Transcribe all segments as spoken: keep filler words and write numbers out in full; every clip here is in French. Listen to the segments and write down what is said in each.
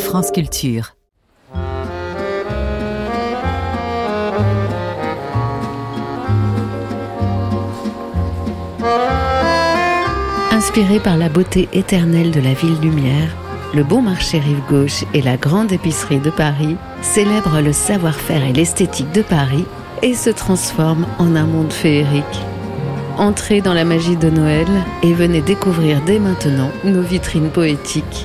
France Culture. Inspiré par la beauté éternelle de la ville lumière, le Bon Marché Rive Gauche et la Grande Épicerie de Paris célèbrent le savoir-faire et l'esthétique de Paris et se transforment en un monde féerique. Entrez dans la magie de Noël et venez découvrir dès maintenant nos vitrines poétiques.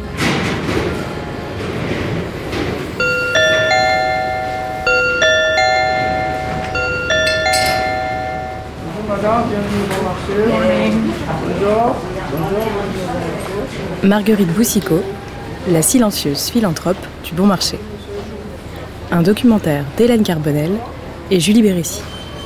Bonjour madame, bienvenue au Bon Marché. Bonjour. Bonjour. Marguerite Boucicaut, la silencieuse philanthrope du Bon Marché. Un documentaire d'Hélène Carbonel et Julie Bérécy.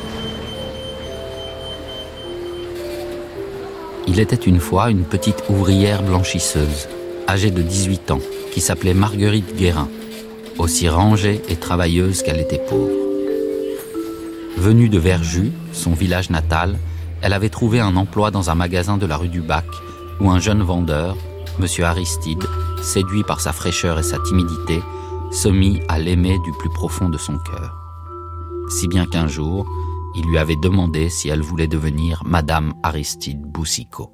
Il était une fois une petite ouvrière blanchisseuse, âgée de dix-huit ans, qui s'appelait Marguerite Guérin, aussi rangée et travailleuse qu'elle était pauvre. Venue de Verjus, son village natal, elle avait trouvé un emploi dans un magasin de la rue du Bac, où un jeune vendeur, M. Aristide, séduit par sa fraîcheur et sa timidité, se mit à l'aimer du plus profond de son cœur. Si bien qu'un jour, il lui avait demandé si elle voulait devenir Madame Aristide Boucicaut.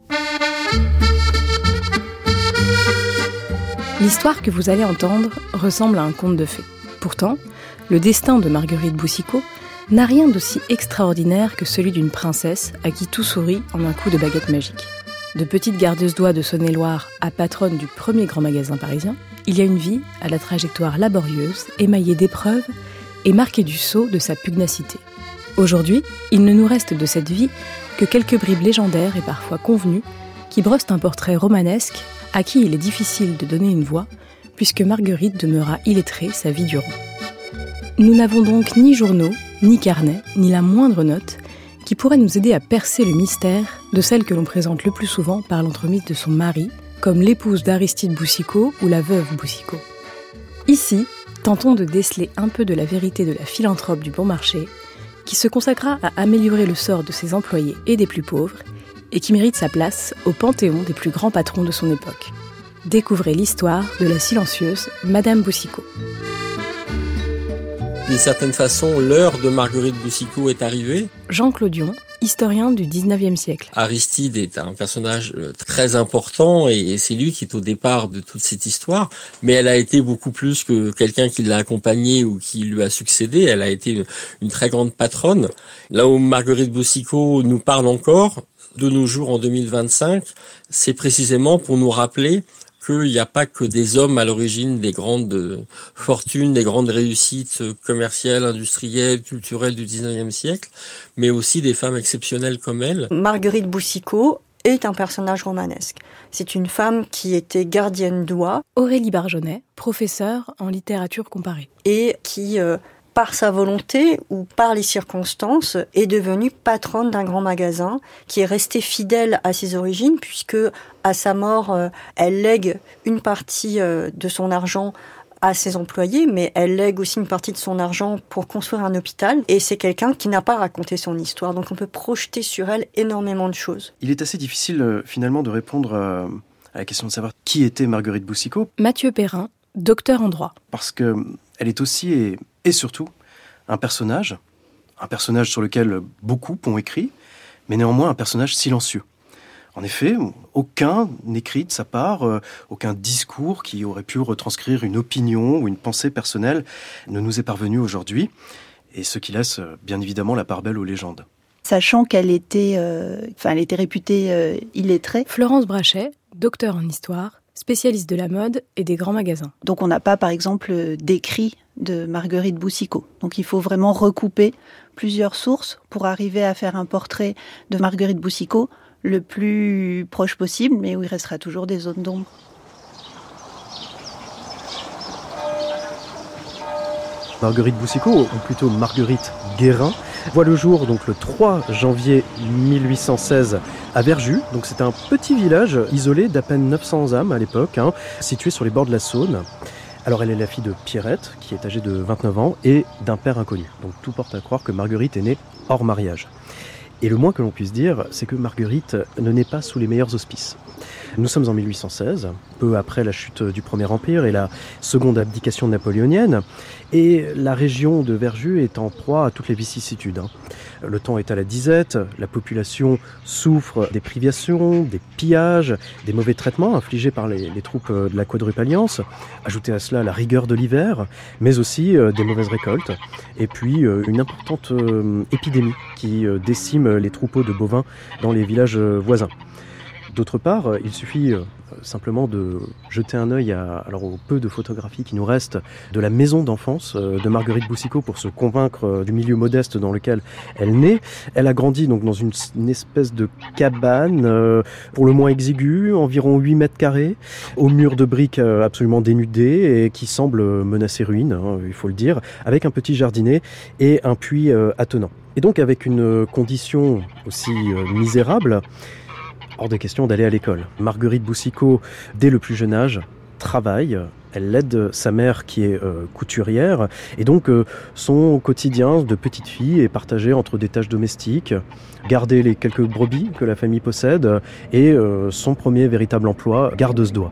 L'histoire que vous allez entendre ressemble à un conte de fées. Pourtant, le destin de Marguerite Boucicaut n'a rien d'aussi extraordinaire que celui d'une princesse à qui tout sourit en un coup de baguette magique. De petite gardeuse d'oie de Saône-et-Loire à patronne du premier grand magasin parisien, il y a une vie à la trajectoire laborieuse, émaillée d'épreuves et marquée du sceau de sa pugnacité. Aujourd'hui, il ne nous reste de cette vie que quelques bribes légendaires et parfois convenues qui brossent un portrait romanesque à qui il est difficile de donner une voix puisque Marguerite demeura illettrée sa vie durant. Nous n'avons donc ni journaux, ni carnets, ni la moindre note qui pourrait nous aider à percer le mystère de celle que l'on présente le plus souvent par l'entremise de son mari, comme l'épouse d'Aristide Boucicaut ou la veuve Boucicaut. Ici, tentons de déceler un peu de la vérité de la philanthrope du Bon Marché, qui se consacra à améliorer le sort de ses employés et des plus pauvres, et qui mérite sa place au panthéon des plus grands patrons de son époque. Découvrez l'histoire de la silencieuse Madame Boucicaut. D'une certaine façon, l'heure de Marguerite Boucicaut est arrivée. Jean Clodion, historien du dix-neuvième siècle. Aristide est un personnage très important et c'est lui qui est au départ de toute cette histoire. Mais elle a été beaucoup plus que quelqu'un qui l'a accompagnée ou qui lui a succédé. Elle a été une très grande patronne. Là où Marguerite Boucicaut nous parle encore, de nos jours en deux mille vingt-cinq, c'est précisément pour nous rappeler qu'il n'y a pas que des hommes à l'origine des grandes fortunes, des grandes réussites commerciales, industrielles, culturelles du dix-neuvième siècle, mais aussi des femmes exceptionnelles comme elle. Marguerite Boucicaut est un personnage romanesque. C'est une femme qui était gardienne d'oie. Aurélie Barjonnet, professeure en littérature comparée. Et qui, euh, par sa volonté ou par les circonstances, est devenue patronne d'un grand magasin, qui est restée fidèle à ses origines, puisque à sa mort, euh, elle lègue une partie euh, de son argent à ses employés, mais elle lègue aussi une partie de son argent pour construire un hôpital. Et c'est quelqu'un qui n'a pas raconté son histoire, donc on peut projeter sur elle énormément de choses. Il est assez difficile euh, finalement de répondre euh, à la question de savoir qui était Marguerite Boucicaut. Mathieu Perrin, docteur en droit. Parce que elle est aussi et, et surtout un personnage, un personnage sur lequel beaucoup ont écrit, mais néanmoins un personnage silencieux. En effet, aucun n'écrit de sa part, euh, aucun discours qui aurait pu retranscrire une opinion ou une pensée personnelle ne nous est parvenu aujourd'hui, et ce qui laisse euh, bien évidemment la part belle aux légendes. Sachant qu'elle était, euh, enfin, elle était réputée euh, illettrée. Florence Brachet, docteur en histoire, spécialiste de la mode et des grands magasins. Donc on n'a pas, par exemple, d'écrit de Marguerite Boucicaut. Donc il faut vraiment recouper plusieurs sources pour arriver à faire un portrait de Marguerite Boucicaut le plus proche possible, mais où il restera toujours des zones d'ombre. Marguerite Boucicaut, ou plutôt Marguerite Guérin, voit le jour donc le trois janvier mille huit cent seize à Verjus. Donc c'est un petit village isolé d'à peine neuf cents âmes à l'époque, hein, situé sur les bords de la Saône. Alors elle est la fille de Pierrette, qui est âgée de vingt-neuf ans, et d'un père inconnu. Donc tout porte à croire que Marguerite est née hors mariage. Et le moins que l'on puisse dire, c'est que Marguerite ne naît pas sous les meilleurs auspices. Nous sommes en mille huit cent seize, peu après la chute du Premier Empire et la seconde abdication napoléonienne, et la région de Verjus est en proie à toutes les vicissitudes. Le temps est à la disette, la population souffre des privations, des pillages, des mauvais traitements infligés par les, les troupes de la Quadruple Alliance. Ajoutez à cela la rigueur de l'hiver, mais aussi euh, des mauvaises récoltes, et puis euh, une importante euh, épidémie qui euh, décime les troupeaux de bovins dans les villages euh, voisins. D'autre part, il suffit simplement de jeter un œil à, alors, au peu de photographies qui nous restent de la maison d'enfance de Marguerite Boucicaut pour se convaincre du milieu modeste dans lequel elle naît. Elle a grandi donc dans une, une espèce de cabane, euh, pour le moins exiguë, environ huit mètres carrés, aux murs de briques absolument dénudés et qui semble menacer ruine, hein, il faut le dire, avec un petit jardinet et un puits euh, attenant. Et donc avec une condition aussi euh, misérable, hors de question d'aller à l'école. Marguerite Boucicaut, dès le plus jeune âge, travaille. Elle aide sa mère qui est euh, couturière. Et donc, euh, son quotidien de petite fille est partagé entre des tâches domestiques, garder les quelques brebis que la famille possède, et euh, son premier véritable emploi, gardeuse d'oie.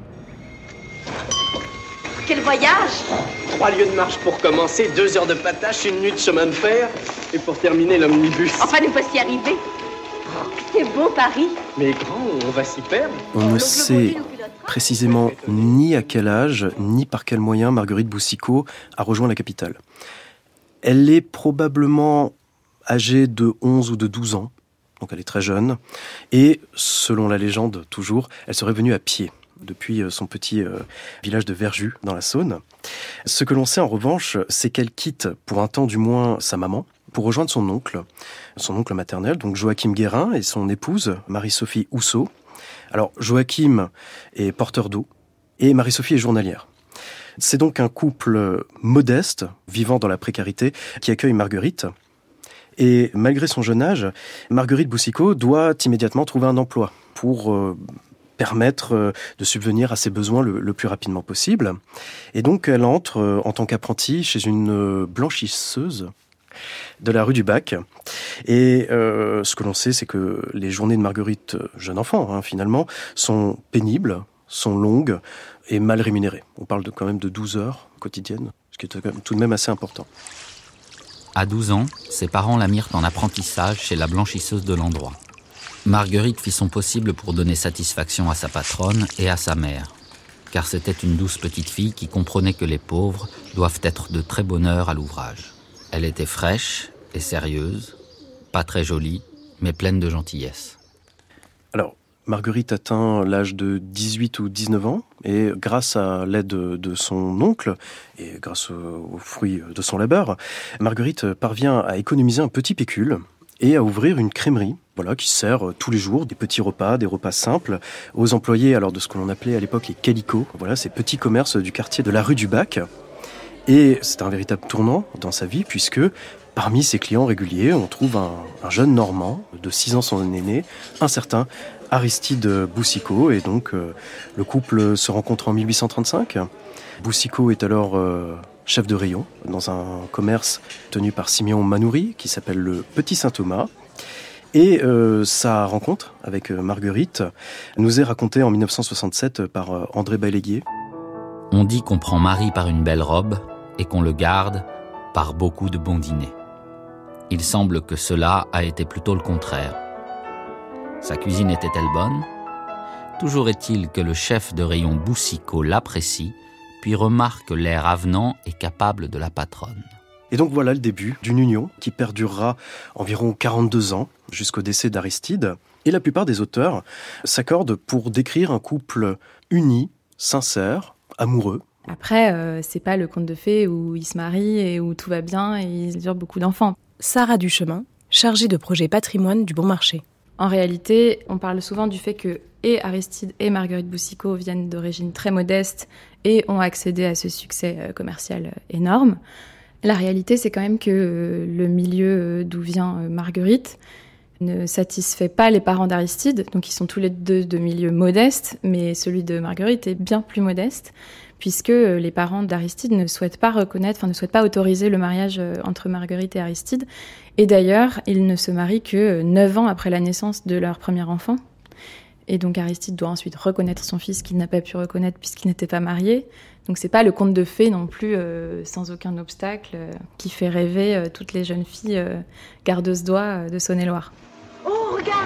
Quel voyage! Trois lieues de marche pour commencer, deux heures de patache, une nuit de chemin de fer, et pour terminer, l'omnibus. Enfin, nous voici arrivés. C'est beau, Paris. Mais grand, on va s'y perdre. On ne sait précisément ni à quel âge, ni par quel moyen Marguerite Boucicaut a rejoint la capitale. Elle est probablement âgée de onze ou de douze ans, donc elle est très jeune, et selon la légende, toujours, elle serait venue à pied depuis son petit euh, village de Verjus, dans la Saône. Ce que l'on sait en revanche, c'est qu'elle quitte, pour un temps du moins, sa maman, pour rejoindre son oncle, son oncle maternel, donc Joachim Guérin, et son épouse, Marie-Sophie Housseau. Alors, Joachim est porteur d'eau, et Marie-Sophie est journalière. C'est donc un couple modeste, vivant dans la précarité, qui accueille Marguerite. Et malgré son jeune âge, Marguerite Boucicaut doit immédiatement trouver un emploi pour euh, permettre de subvenir à ses besoins le, le plus rapidement possible. Et donc, elle entre euh, en tant qu'apprentie chez une blanchisseuse de la rue du Bac. Et euh, ce que l'on sait, c'est que les journées de Marguerite, jeune enfant, hein, finalement, sont pénibles, sont longues et mal rémunérées. On parle de, quand même de douze heures quotidiennes, ce qui est tout de même assez important. À douze ans, ses parents la mirent en apprentissage chez la blanchisseuse de l'endroit. Marguerite fit son possible pour donner satisfaction à sa patronne et à sa mère, car c'était une douce petite fille qui comprenait que les pauvres doivent être de très bonne heure à l'ouvrage. Elle était fraîche et sérieuse, pas très jolie, mais pleine de gentillesse. Alors, Marguerite atteint l'âge de dix-huit ou dix-neuf ans, et grâce à l'aide de son oncle, et grâce aux fruits de son labeur, Marguerite parvient à économiser un petit pécule et à ouvrir une crèmerie, voilà, qui sert tous les jours des petits repas, des repas simples, aux employés alors de ce que l'on appelait à l'époque les calicots, voilà, ces petits commerces du quartier de la rue du Bac. Et c'est un véritable tournant dans sa vie, puisque parmi ses clients réguliers, on trouve un, un jeune Normand, de six ans son aîné, un certain Aristide Boucicaut, et donc euh, le couple se rencontre en mille huit cent trente-cinq. Boucicaut est alors euh, chef de rayon dans un commerce tenu par Simeon Manoury, qui s'appelle le Petit Saint-Thomas. Et euh, sa rencontre avec Marguerite nous est racontée en mille neuf cent soixante-sept par euh, André Bailléguier. On dit qu'on prend Marie par une belle robe et qu'on le garde par beaucoup de bons dîners. Il semble que cela a été plutôt le contraire. Sa cuisine était-elle bonne ? Toujours est-il que le chef de rayon Boucicaut l'apprécie, puis remarque l'air avenant et capable de la patronne. Et donc voilà le début d'une union qui perdurera environ quarante-deux ans, jusqu'au décès d'Aristide. Et la plupart des auteurs s'accordent pour décrire un couple uni, sincère, amoureux. Après, euh, c'est pas le conte de fées où ils se marient et où tout va bien et ils eurent beaucoup d'enfants. Sarah Duchemin, chargée de projet patrimoine du Bon Marché. En réalité, on parle souvent du fait que et Aristide et Marguerite Boucicaut viennent d'origine très modeste et ont accédé à ce succès commercial énorme. La réalité, c'est quand même que le milieu d'où vient Marguerite ne satisfait pas les parents d'Aristide, donc ils sont tous les deux de milieux modestes, mais celui de Marguerite est bien plus modeste, puisque les parents d'Aristide ne souhaitent pas reconnaître, enfin ne souhaitent pas autoriser le mariage entre Marguerite et Aristide. Et d'ailleurs, ils ne se marient que neuf ans après la naissance de leur premier enfant. Et donc Aristide doit ensuite reconnaître son fils qu'il n'a pas pu reconnaître puisqu'il n'était pas marié. Donc c'est pas le conte de fées non plus, euh, sans aucun obstacle, euh, qui fait rêver euh, toutes les jeunes filles euh, gardeuses d'oie euh, de Saône-et-Loire. Oh, regarde!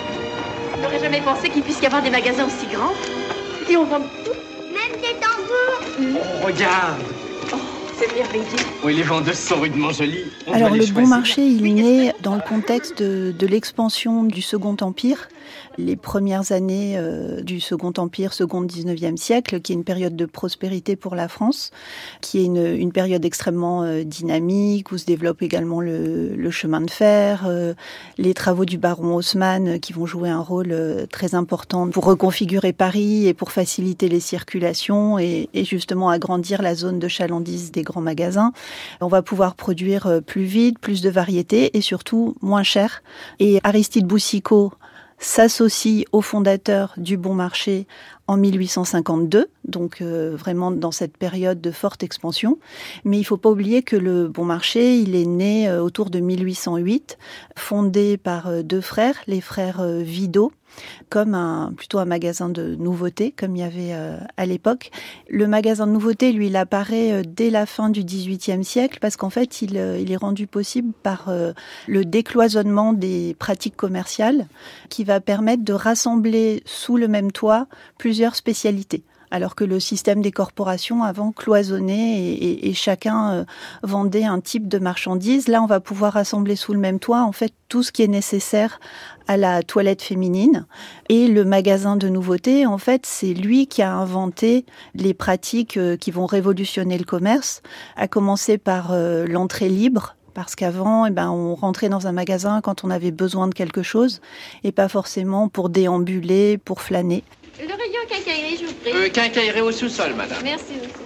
On n'aurait jamais pensé qu'il puisse y avoir des magasins aussi grands. Et on vend tout. Même des tambours. Oh, regarde! Oh, c'est merveilleux. Oui, les vendeuses sont rudement jolies. On Alors doit le les bon choisir. marché, il est né dans le contexte de, de l'expansion du Second Empire, les premières années euh, du Second Empire, second dix-neuvième siècle, qui est une période de prospérité pour la France, qui est une, une période extrêmement euh, dynamique, où se développe également le, le chemin de fer, euh, les travaux du baron Haussmann euh, qui vont jouer un rôle euh, très important pour reconfigurer Paris et pour faciliter les circulations et, et justement agrandir la zone de chalandise des grands magasins. On va pouvoir produire euh, plus vite, plus de variétés et surtout moins cher. Et Aristide Boucicaut s'associe au fondateur du Bon Marché en mille huit cent cinquante-deux, donc euh, vraiment dans cette période de forte expansion. Mais il ne faut pas oublier que le Bon Marché, il est né euh, autour de mille huit cent huit, fondé par euh, deux frères, les frères euh, Vidot, comme un, plutôt un magasin de nouveautés, comme il y avait euh, à l'époque. Le magasin de nouveautés, lui, il apparaît euh, dès la fin du dix-huitième siècle, parce qu'en fait, il, euh, il est rendu possible par euh, le décloisonnement des pratiques commerciales, qui va permettre de rassembler sous le même toit plusieurs spécialités. Alors que le système des corporations avant cloisonnait et, et, et chacun euh, vendait un type de marchandise. Là, on va pouvoir rassembler sous le même toit en fait tout ce qui est nécessaire à la toilette féminine. Et le magasin de nouveautés, en fait, c'est lui qui a inventé les pratiques euh, qui vont révolutionner le commerce, à commencer par euh, l'entrée libre. Parce qu'avant, eh ben, on rentrait dans un magasin quand on avait besoin de quelque chose et pas forcément pour déambuler, pour flâner. Le rayon quincaillerie, je vous prie. Euh, quincaillerie au sous-sol, madame. Merci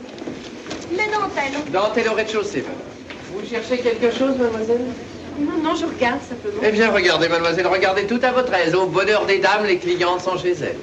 aussi. La dentelle. Dentelle au rez-de-chaussée, madame. Vous cherchez quelque chose, mademoiselle? Non, non, je regarde simplement. Eh bien, regardez, mademoiselle, regardez tout à votre aise. Au bonheur des dames, les clientes sont chez elles.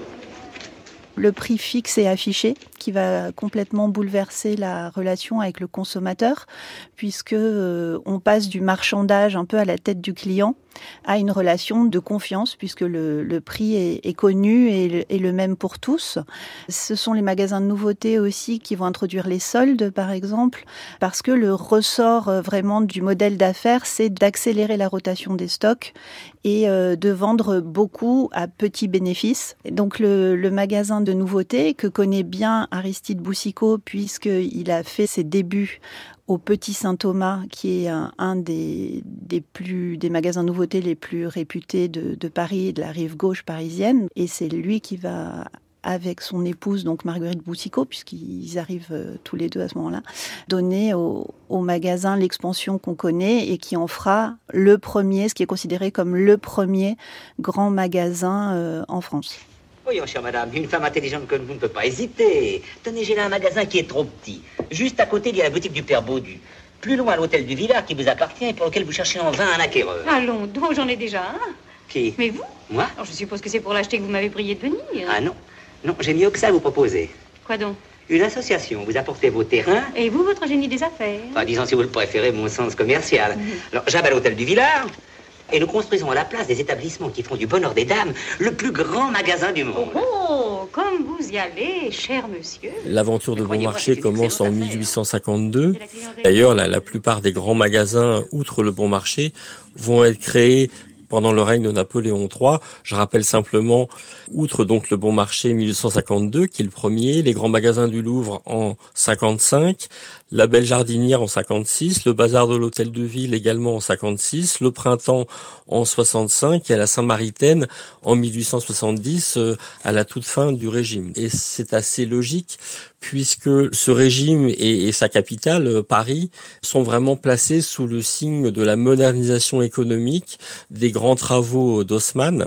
Le prix fixe est affiché, qui va complètement bouleverser la relation avec le consommateur, puisque euh, on passe du marchandage un peu à la tête du client à une relation de confiance, puisque le, le prix est, est connu et le, est le même pour tous. Ce sont les magasins de nouveautés aussi qui vont introduire les soldes, par exemple, parce que le ressort vraiment du modèle d'affaires, c'est d'accélérer la rotation des stocks et euh, de vendre beaucoup à petits bénéfices. Et donc le, le magasin de nouveautés que connaît bien Aristide Boucicaut, puisqu'il a fait ses débuts au Petit Saint-Thomas, qui est un, un des, des, plus, des magasins nouveautés les plus réputés de, de Paris et de la rive gauche parisienne. Et c'est lui qui va, avec son épouse, donc Marguerite Boucicaut, puisqu'ils arrivent euh, tous les deux à ce moment-là, donner au, au magasin l'expansion qu'on connaît et qui en fera le premier, ce qui est considéré comme le premier grand magasin euh, en France. Voyons, chère madame, une femme intelligente comme vous ne peut pas hésiter. Tenez, j'ai là un magasin qui est trop petit. Juste à côté, il y a la boutique du Père Baudu. Plus loin, l'hôtel du Villard qui vous appartient et pour lequel vous cherchez en vain un acquéreur. Allons donc, j'en ai déjà un. Qui? Mais vous? Moi? Alors, je suppose que c'est pour l'acheter que vous m'avez prié de venir. Ah non, non, j'ai mieux que ça à vous proposer. Quoi donc? Une association. Vous apportez vos terrains. Et vous, votre génie des affaires? Enfin, disons si vous le préférez, mon sens commercial. Mmh. Alors, j'abat l'hôtel du Villard. Et nous construisons à la place des établissements qui font du bonheur des dames le plus grand magasin du monde. Oh, oh, comme vous y allez, cher monsieur. L'aventure de Bon Marché commence en mille huit cent cinquante-deux. D'ailleurs, la, la plupart des grands magasins, outre le Bon Marché, vont être créés pendant le règne de Napoléon trois. Je rappelle simplement, outre donc le Bon Marché mille huit cent cinquante-deux, qui est le premier, les grands magasins du Louvre en cinquante-cinq, la Belle Jardinière en cinquante-six, le Bazar de l'Hôtel de Ville également en cinquante-six, le Printemps en soixante-cinq et à la Saint-Maritaine en mille huit cent soixante-dix, euh, à la toute fin du régime. Et c'est assez logique puisque ce régime et, et sa capitale, euh, Paris, sont vraiment placés sous le signe de la modernisation économique, des grands travaux d'Haussmann.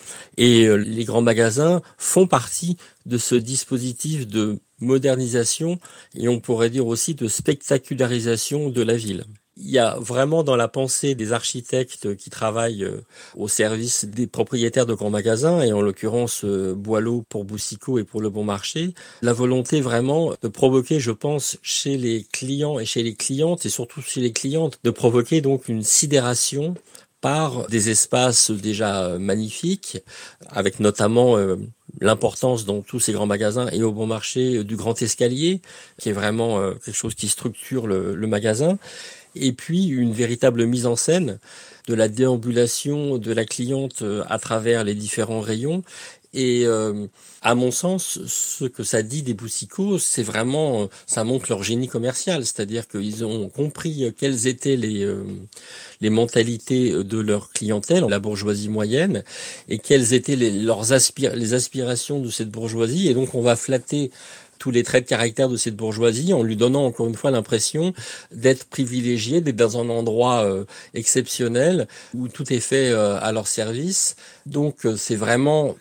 Et euh, les grands magasins font partie de ce dispositif de modernisation et on pourrait dire aussi de spectacularisation de la ville. Il y a vraiment dans la pensée des architectes qui travaillent au service des propriétaires de grands magasins, et en l'occurrence Boileau pour Boucicaut et pour Le Bon Marché, la volonté vraiment de provoquer, je pense, chez les clients et chez les clientes, et surtout chez les clientes, de provoquer donc une sidération par des espaces déjà magnifiques, avec notamment euh, l'importance dans tous ces grands magasins et au bon marché du grand escalier, qui est vraiment euh, quelque chose qui structure le, le magasin, et puis une véritable mise en scène de la déambulation de la cliente à travers les différents rayons. Et euh, à mon sens, ce que ça dit des Boucicaut, c'est vraiment, ça montre leur génie commercial, c'est-à-dire qu'ils ont compris quelles étaient les euh, les mentalités de leur clientèle, la bourgeoisie moyenne, et quelles étaient les, leurs aspir les aspirations de cette bourgeoisie. Et donc on va flatter tous les traits de caractère de cette bourgeoisie en lui donnant encore une fois l'impression d'être privilégié, d'être dans un endroit euh, exceptionnel où tout est fait euh, à leur service. Donc euh, c'est vraiment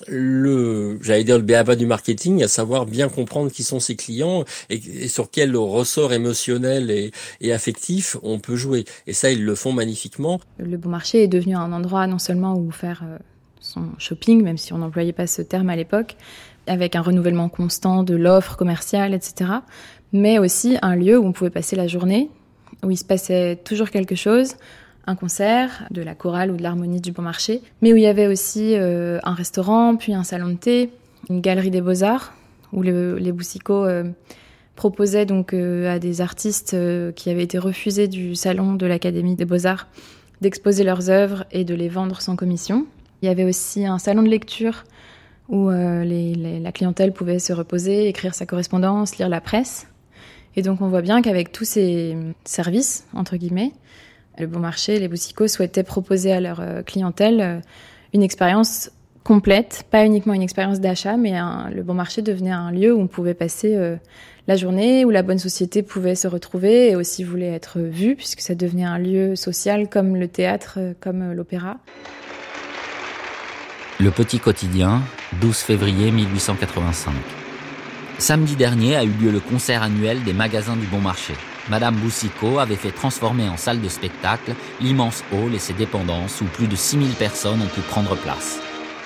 le, j'allais dire le b a-ba du marketing, à savoir bien comprendre qui sont ses clients et, et sur quel ressort émotionnel et, et affectif on peut jouer. Et ça, ils le font magnifiquement. Le bon marché est devenu un endroit non seulement où faire euh, son shopping, même si on n'employait pas ce terme à l'époque, avec un renouvellement constant de l'offre commerciale, et cetera, mais aussi un lieu où on pouvait passer la journée, où il se passait toujours quelque chose, un concert, de la chorale ou de l'harmonie du bon marché, mais où il y avait aussi euh, un restaurant, puis un salon de thé, une galerie des beaux-arts, où le, les Boucicaut euh, proposaient donc euh, à des artistes euh, qui avaient été refusés du salon de l'Académie des beaux-arts d'exposer leurs œuvres et de les vendre sans commission. Il y avait aussi un salon de lecture où euh, les, les, la clientèle pouvait se reposer, écrire sa correspondance, lire la presse. Et donc on voit bien qu'avec tous ces services, entre guillemets, le bon marché, les Boucicaut souhaitaient proposer à leur euh, clientèle euh, une expérience complète, pas uniquement une expérience d'achat, mais un, le bon marché devenait un lieu où on pouvait passer euh, la journée, où la bonne société pouvait se retrouver et aussi voulait être vue, puisque ça devenait un lieu social comme le théâtre, euh, comme euh, l'opéra. Le Petit Quotidien, douze février mille huit cent quatre-vingt-cinq. Samedi dernier a eu lieu le concert annuel des magasins du Bon Marché. Madame Boucicaut avait fait transformer en salle de spectacle l'immense hall et ses dépendances où plus de six mille personnes ont pu prendre place.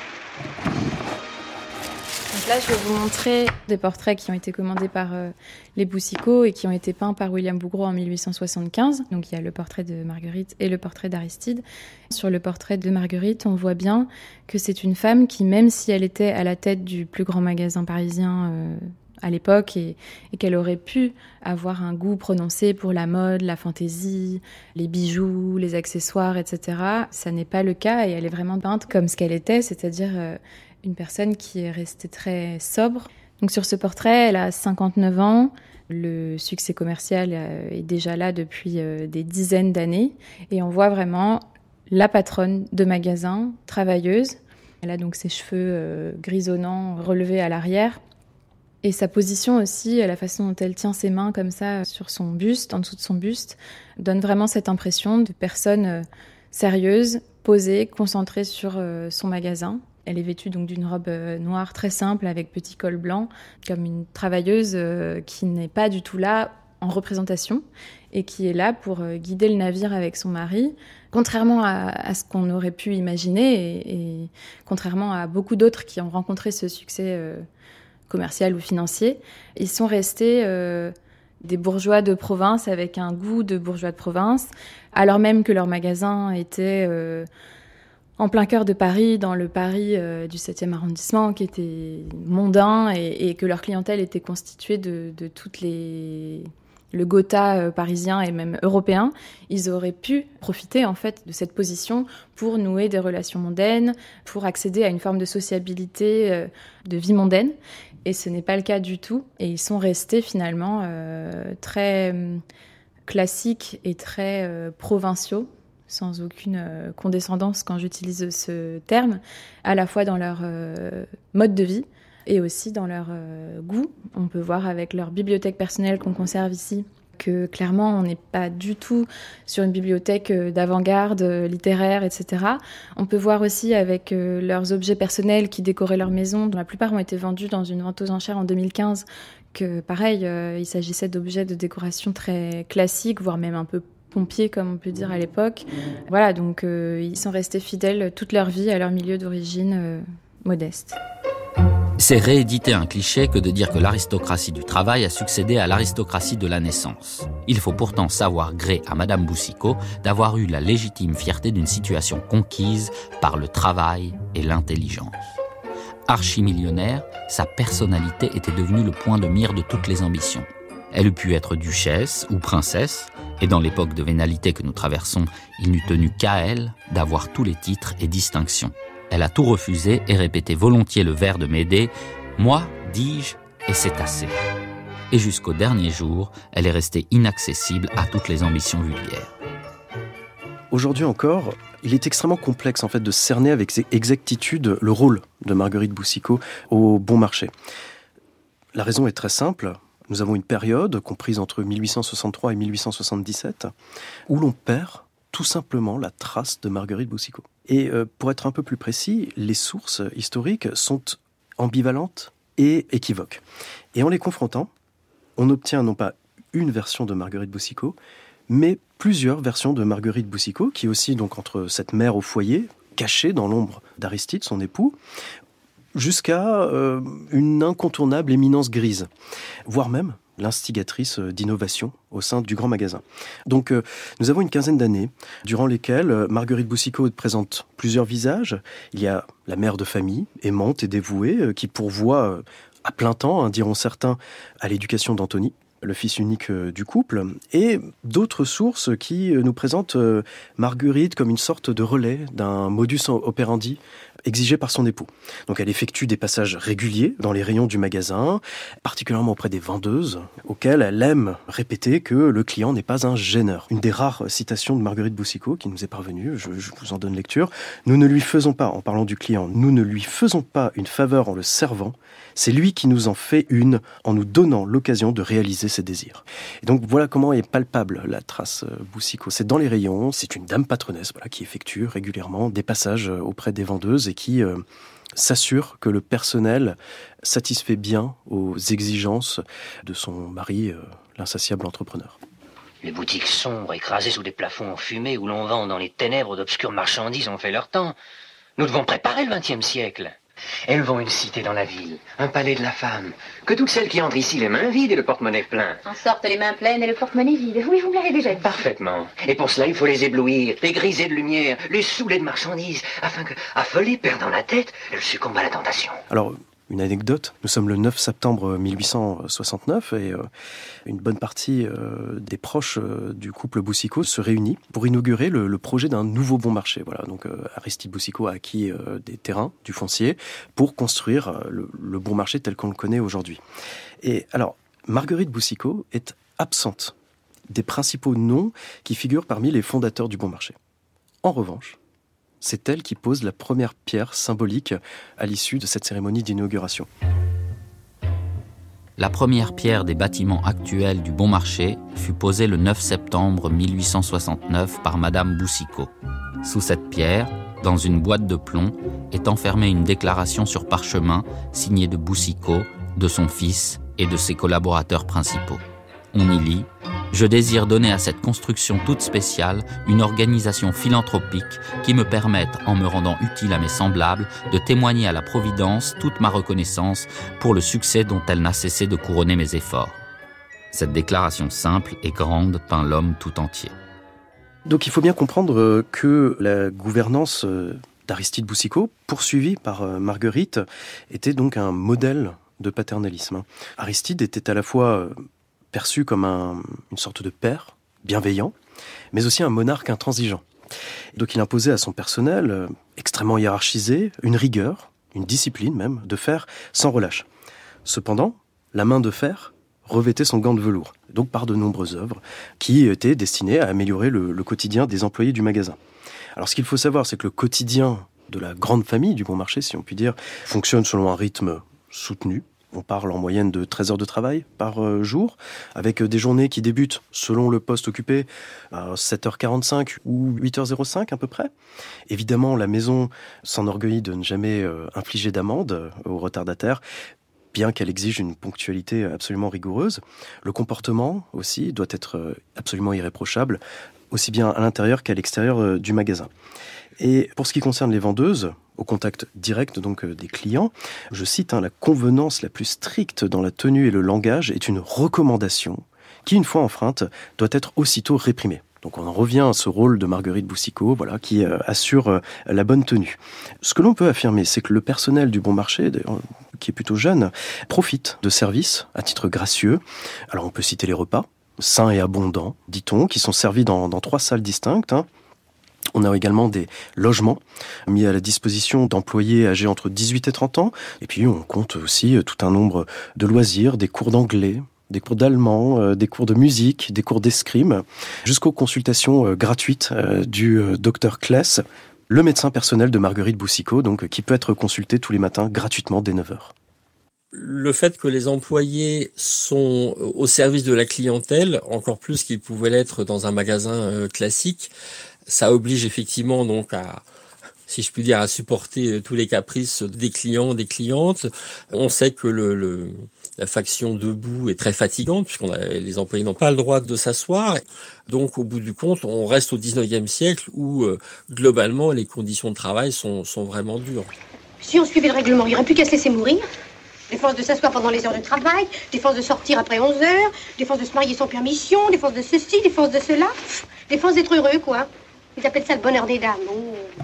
Donc là, je vais vous montrer des portraits qui ont été commandés par euh, les Boucicaut et qui ont été peints par William Bouguereau en mille huit cent soixante-quinze. Donc il y a le portrait de Marguerite et le portrait d'Aristide. Sur le portrait de Marguerite, on voit bien que c'est une femme qui, même si elle était à la tête du plus grand magasin parisien euh, à l'époque et, et qu'elle aurait pu avoir un goût prononcé pour la mode, la fantaisie, les bijoux, les accessoires, et cetera, ça n'est pas le cas et elle est vraiment peinte comme ce qu'elle était, c'est-à-dire euh, une personne qui est restée très sobre. Donc sur ce portrait, elle a cinquante-neuf ans. Le succès commercial euh, est déjà là depuis euh, des dizaines d'années et on voit vraiment la patronne de magasin, travailleuse. Elle a donc ses cheveux euh, grisonnants relevés à l'arrière. Et sa position aussi, la façon dont elle tient ses mains comme ça sur son buste, en dessous de son buste, donne vraiment cette impression de personne sérieuse, posée, concentrée sur son magasin. Elle est vêtue donc d'une robe noire très simple avec petit col blanc, comme une travailleuse qui n'est pas du tout là en représentation et qui est là pour guider le navire avec son mari, contrairement à, à ce qu'on aurait pu imaginer et, et contrairement à beaucoup d'autres qui ont rencontré ce succès euh, commercial ou financier. Ils sont restés euh, des bourgeois de province avec un goût de bourgeois de province, alors même que leur magasin était euh, en plein cœur de Paris, dans le Paris euh, du septième arrondissement, qui était mondain et, et que leur clientèle était constituée de, de toutes les... le Gotha euh, parisien et même européen. Ils auraient pu profiter en fait de cette position pour nouer des relations mondaines, pour accéder à une forme de sociabilité, euh, de vie mondaine. Et ce n'est pas le cas du tout. Et ils sont restés finalement euh, très euh, classiques et très euh, provinciaux, sans aucune euh, condescendance quand j'utilise ce terme, à la fois dans leur euh, mode de vie et aussi dans leur euh, goût. On peut voir avec leur bibliothèque personnelle qu'on conserve ici que clairement on n'est pas du tout sur une bibliothèque d'avant-garde, littéraire, et cetera. On peut voir aussi avec euh, leurs objets personnels qui décoraient leur maison, dont la plupart ont été vendus dans une vente aux enchères en deux mille quinze, que pareil, euh, il s'agissait d'objets de décoration très classiques, voire même un peu pompiers, comme on peut dire à l'époque. Voilà, donc euh, ils sont restés fidèles toute leur vie à leur milieu d'origine euh, modeste. C'est rééditer un cliché que de dire que l'aristocratie du travail a succédé à l'aristocratie de la naissance. Il faut pourtant savoir gré à Madame Boucicaut d'avoir eu la légitime fierté d'une situation conquise par le travail et l'intelligence. Archimillionnaire, sa personnalité était devenue le point de mire de toutes les ambitions. Elle eût pu être duchesse ou princesse, et dans l'époque de vénalité que nous traversons, il n'eût tenu qu'à elle d'avoir tous les titres et distinctions. Elle a tout refusé et répété volontiers le vers de Médée « Moi, dis-je, et c'est assez ». Et jusqu'au dernier jour, elle est restée inaccessible à toutes les ambitions vulgaires. Aujourd'hui encore, il est extrêmement complexe en fait de cerner avec exactitude le rôle de Marguerite Boucicaut au bon marché. La raison est très simple. Nous avons une période comprise entre mille huit cent soixante-trois et mille huit cent soixante-dix-sept où l'on perd tout simplement la trace de Marguerite Boucicaut. Et euh, pour être un peu plus précis, les sources historiques sont ambivalentes et équivoques. Et en les confrontant, on obtient non pas une version de Marguerite Boucicaut, mais plusieurs versions de Marguerite Boucicaut, qui oscille donc entre cette mère au foyer, cachée dans l'ombre d'Aristide, son époux, jusqu'à euh, une incontournable éminence grise, voire même l'instigatrice d'innovation au sein du grand magasin. Donc euh, nous avons une quinzaine d'années durant lesquelles euh, Marguerite Boucicaut présente plusieurs visages. Il y a la mère de famille, aimante et dévouée, euh, qui pourvoit euh, à plein temps, hein, diront certains, à l'éducation d'Anthony, le fils unique euh, du couple, et d'autres sources qui euh, nous présentent euh, Marguerite comme une sorte de relais d'un modus operandi exigé par son époux. Donc elle effectue des passages réguliers dans les rayons du magasin, particulièrement auprès des vendeuses, auxquelles elle aime répéter que le client n'est pas un gêneur. Une des rares citations de Marguerite Boucicaut qui nous est parvenue, je, je vous en donne lecture. « Nous ne lui faisons pas, en parlant du client, nous ne lui faisons pas une faveur en le servant, c'est lui qui nous en fait une en nous donnant l'occasion de réaliser ses désirs. » Et donc voilà comment est palpable la trace Boucicaut. C'est dans les rayons, c'est une dame patronnesse voilà, qui effectue régulièrement des passages auprès des vendeuses et qui euh, s'assure que le personnel satisfait bien aux exigences de son mari, euh, l'insatiable entrepreneur. Les boutiques sombres, écrasées sous des plafonds fumés où l'on vend dans les ténèbres d'obscures marchandises ont fait leur temps. Nous devons préparer le vingtième siècle. Élevons une cité dans la ville, un palais de la femme. Que toutes celles qui entrent ici les mains vides et le porte-monnaie plein. En sortent les mains pleines et le porte-monnaie vide. Oui, vous me l'avez déjà dit. Parfaitement. Et pour cela, il faut les éblouir, les griser de lumière, les saouler de marchandises, afin que, affolée, perdant la tête, elle succombe à la tentation. Alors, une anecdote, nous sommes le neuf septembre mille huit cent soixante-neuf et euh, une bonne partie euh, des proches euh, du couple Boucicaut se réunit pour inaugurer le, le projet d'un nouveau bon marché. Voilà, donc euh, Aristide Boucicaut a acquis euh, des terrains, du foncier, pour construire euh, le, le bon marché tel qu'on le connaît aujourd'hui. Et alors, Marguerite Boucicaut est absente des principaux noms qui figurent parmi les fondateurs du bon marché. En revanche, c'est elle qui pose la première pierre symbolique à l'issue de cette cérémonie d'inauguration. La première pierre des bâtiments actuels du Bon Marché fut posée le neuf septembre mille huit cent soixante-neuf par Madame Boucicaut. Sous cette pierre, dans une boîte de plomb, est enfermée une déclaration sur parchemin signée de Boucicaut, de son fils et de ses collaborateurs principaux. On y lit « Je désire donner à cette construction toute spéciale une organisation philanthropique qui me permette, en me rendant utile à mes semblables, de témoigner à la Providence toute ma reconnaissance pour le succès dont elle n'a cessé de couronner mes efforts. » Cette déclaration simple et grande peint l'homme tout entier. Donc il faut bien comprendre que la gouvernance d'Aristide Boucicaut, poursuivie par Marguerite, était donc un modèle de paternalisme. Aristide était à la fois perçu comme un, une sorte de père bienveillant, mais aussi un monarque intransigeant. Donc il imposait à son personnel, euh, extrêmement hiérarchisé, une rigueur, une discipline même, de fer sans relâche. Cependant, la main de fer revêtait son gant de velours, donc par de nombreuses œuvres qui étaient destinées à améliorer le, le quotidien des employés du magasin. Alors ce qu'il faut savoir, c'est que le quotidien de la grande famille du Bon Marché, si on peut dire, fonctionne selon un rythme soutenu. On parle en moyenne de treize heures de travail par jour, avec des journées qui débutent, selon le poste occupé, à sept heures quarante-cinq ou huit heures cinq à peu près. Évidemment, la maison s'enorgueillit de ne jamais infliger d'amende aux retardataires, bien qu'elle exige une ponctualité absolument rigoureuse. Le comportement aussi doit être absolument irréprochable, aussi bien à l'intérieur qu'à l'extérieur du magasin. Et pour ce qui concerne les vendeuses, au contact direct donc des clients. Je cite, hein, la convenance la plus stricte dans la tenue et le langage est une recommandation qui, une fois enfreinte, doit être aussitôt réprimée. Donc on en revient à ce rôle de Marguerite Boucicaut, voilà, qui euh, assure euh, la bonne tenue. Ce que l'on peut affirmer, c'est que le personnel du Bon Marché, qui est plutôt jeune, profite de services à titre gracieux. Alors on peut citer les repas, sains et abondants, dit-on, qui sont servis dans, dans trois salles distinctes, hein. On a également des logements mis à la disposition d'employés âgés entre dix-huit et trente ans. Et puis on compte aussi tout un nombre de loisirs, des cours d'anglais, des cours d'allemand, euh, des cours de musique, des cours d'escrime, jusqu'aux consultations euh, gratuites euh, du euh, docteur Kless, le médecin personnel de Marguerite Boucicaut, donc qui peut être consulté tous les matins gratuitement dès neuf heures. Le fait que les employés sont au service de la clientèle, encore plus qu'ils pouvaient l'être dans un magasin euh, classique, ça oblige effectivement donc à, si je puis dire, à supporter tous les caprices des clients, des clientes. On sait que le, le la faction debout est très fatigante puisqu'on a, les employés n'ont pas le droit de s'asseoir. Donc, au bout du compte, on reste au dix-neuvième siècle où, euh, globalement, les conditions de travail sont, sont vraiment dures. Si on suivait le règlement, il n'y aurait plus qu'à se laisser mourir. Défense de s'asseoir pendant les heures de travail, défense de sortir après onze heures, défense de se marier sans permission, défense de ceci, défense de cela, défense d'être heureux, quoi. Ils appellent ça le bonheur des dames. Oh.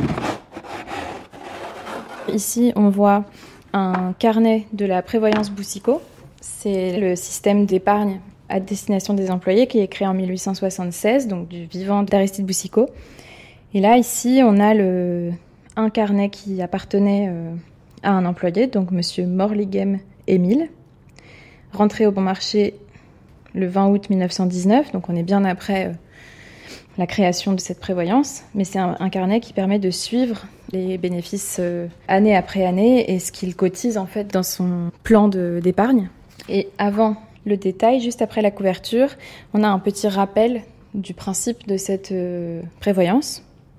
Ici, on voit un carnet de la prévoyance Boucicaut. C'est le système d'épargne à destination des employés qui est créé en mille huit cent soixante-seize, donc du vivant d'Aristide Boucicaut. Et là, ici, on a le, un carnet qui appartenait euh, à un employé, donc monsieur Morlighem Émile, rentré au Bon Marché le vingt août mille neuf cent dix-neuf, donc on est bien après euh, la création de cette prévoyance, mais c'est un, un carnet qui permet de suivre les bénéfices euh, année après année et ce qu'il cotise en fait dans son plan de, d'épargne. Et avant le détail, juste après la couverture, on a un petit rappel du principe de cette euh, prévoyance.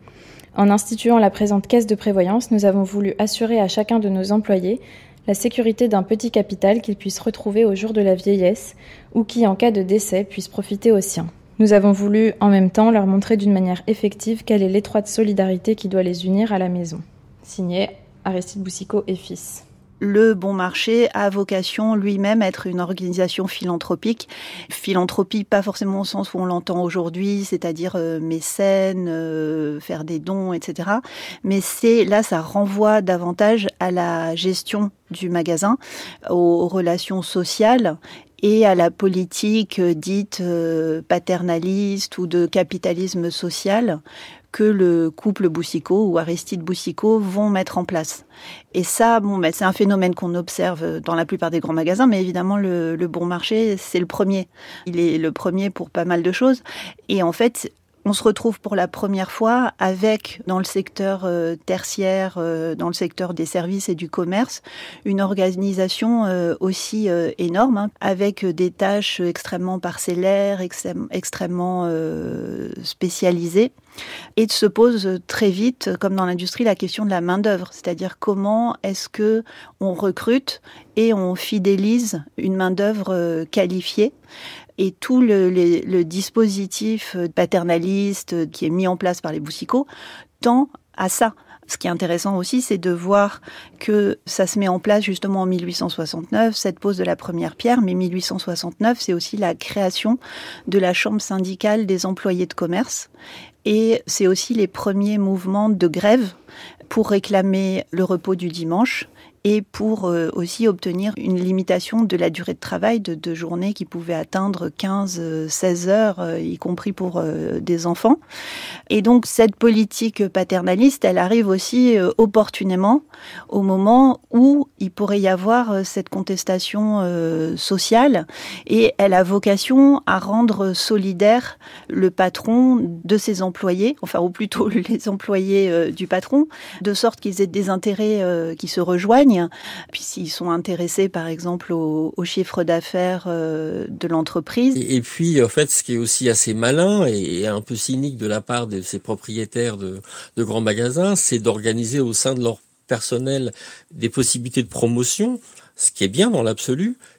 En instituant la présente caisse de prévoyance, nous avons voulu assurer à chacun de nos employés la sécurité d'un petit capital qu'ils puissent retrouver au jour de la vieillesse ou qui, en cas de décès, puisse profiter aux siens. Nous avons voulu, en même temps, leur montrer d'une manière effective quelle est l'étroite solidarité qui doit les unir à la maison. Signé Aristide Boucicaut et fils. Le Bon Marché a vocation lui-même à être une organisation philanthropique. Philanthropie, pas forcément au sens où on l'entend aujourd'hui, c'est-à-dire euh, mécène, euh, faire des dons, et cetera. Mais c'est là, ça renvoie davantage à la gestion du magasin, aux relations sociales et à la politique dite euh, paternaliste ou de capitalisme social que le couple Boucicaut ou Aristide Boucicaut vont mettre en place. Et ça, bon, ben, c'est un phénomène qu'on observe dans la plupart des grands magasins, mais évidemment, le, le Bon Marché, c'est le premier. Il est le premier pour pas mal de choses. Et en fait, on se retrouve pour la première fois avec, dans le secteur euh, tertiaire, euh, dans le secteur des services et du commerce, une organisation euh, aussi euh, énorme, hein, avec des tâches extrêmement parcellaires, extrême, extrêmement euh, spécialisées. Et se pose très vite, comme dans l'industrie, la question de la main-d'œuvre, c'est-à-dire comment est-ce que on recrute et on fidélise une main-d'œuvre qualifiée. Et tout le, le, le dispositif paternaliste qui est mis en place par les Boucicaut tend à ça. Ce qui est intéressant aussi, c'est de voir que ça se met en place justement en mille huit cent soixante-neuf, cette pose de la première pierre, mais mille huit cent soixante-neuf, c'est aussi la création de la Chambre syndicale des employés de commerce. Et c'est aussi les premiers mouvements de grève pour réclamer le repos du dimanche et pour euh, aussi obtenir une limitation de la durée de travail de, de journées qui pouvait atteindre quinze à seize heures, euh, y compris pour euh, des enfants. Et donc cette politique paternaliste, elle arrive aussi euh, opportunément au moment où il pourrait y avoir euh, cette contestation euh, sociale, et elle a vocation à rendre solidaire le patron de ses employés, enfin ou plutôt les employés euh, du patron, de sorte qu'ils aient des intérêts euh, qui se rejoignent. Puis s'ils sont intéressés, par exemple, au, au chiffre d'affaires euh, de l'entreprise. Et, et puis, en fait, ce qui est aussi assez malin et, et un peu cynique de la part de ces propriétaires de, de grands magasins, c'est d'organiser au sein de leur personnel des possibilités de promotion, ce qui est bien dans l'absolu.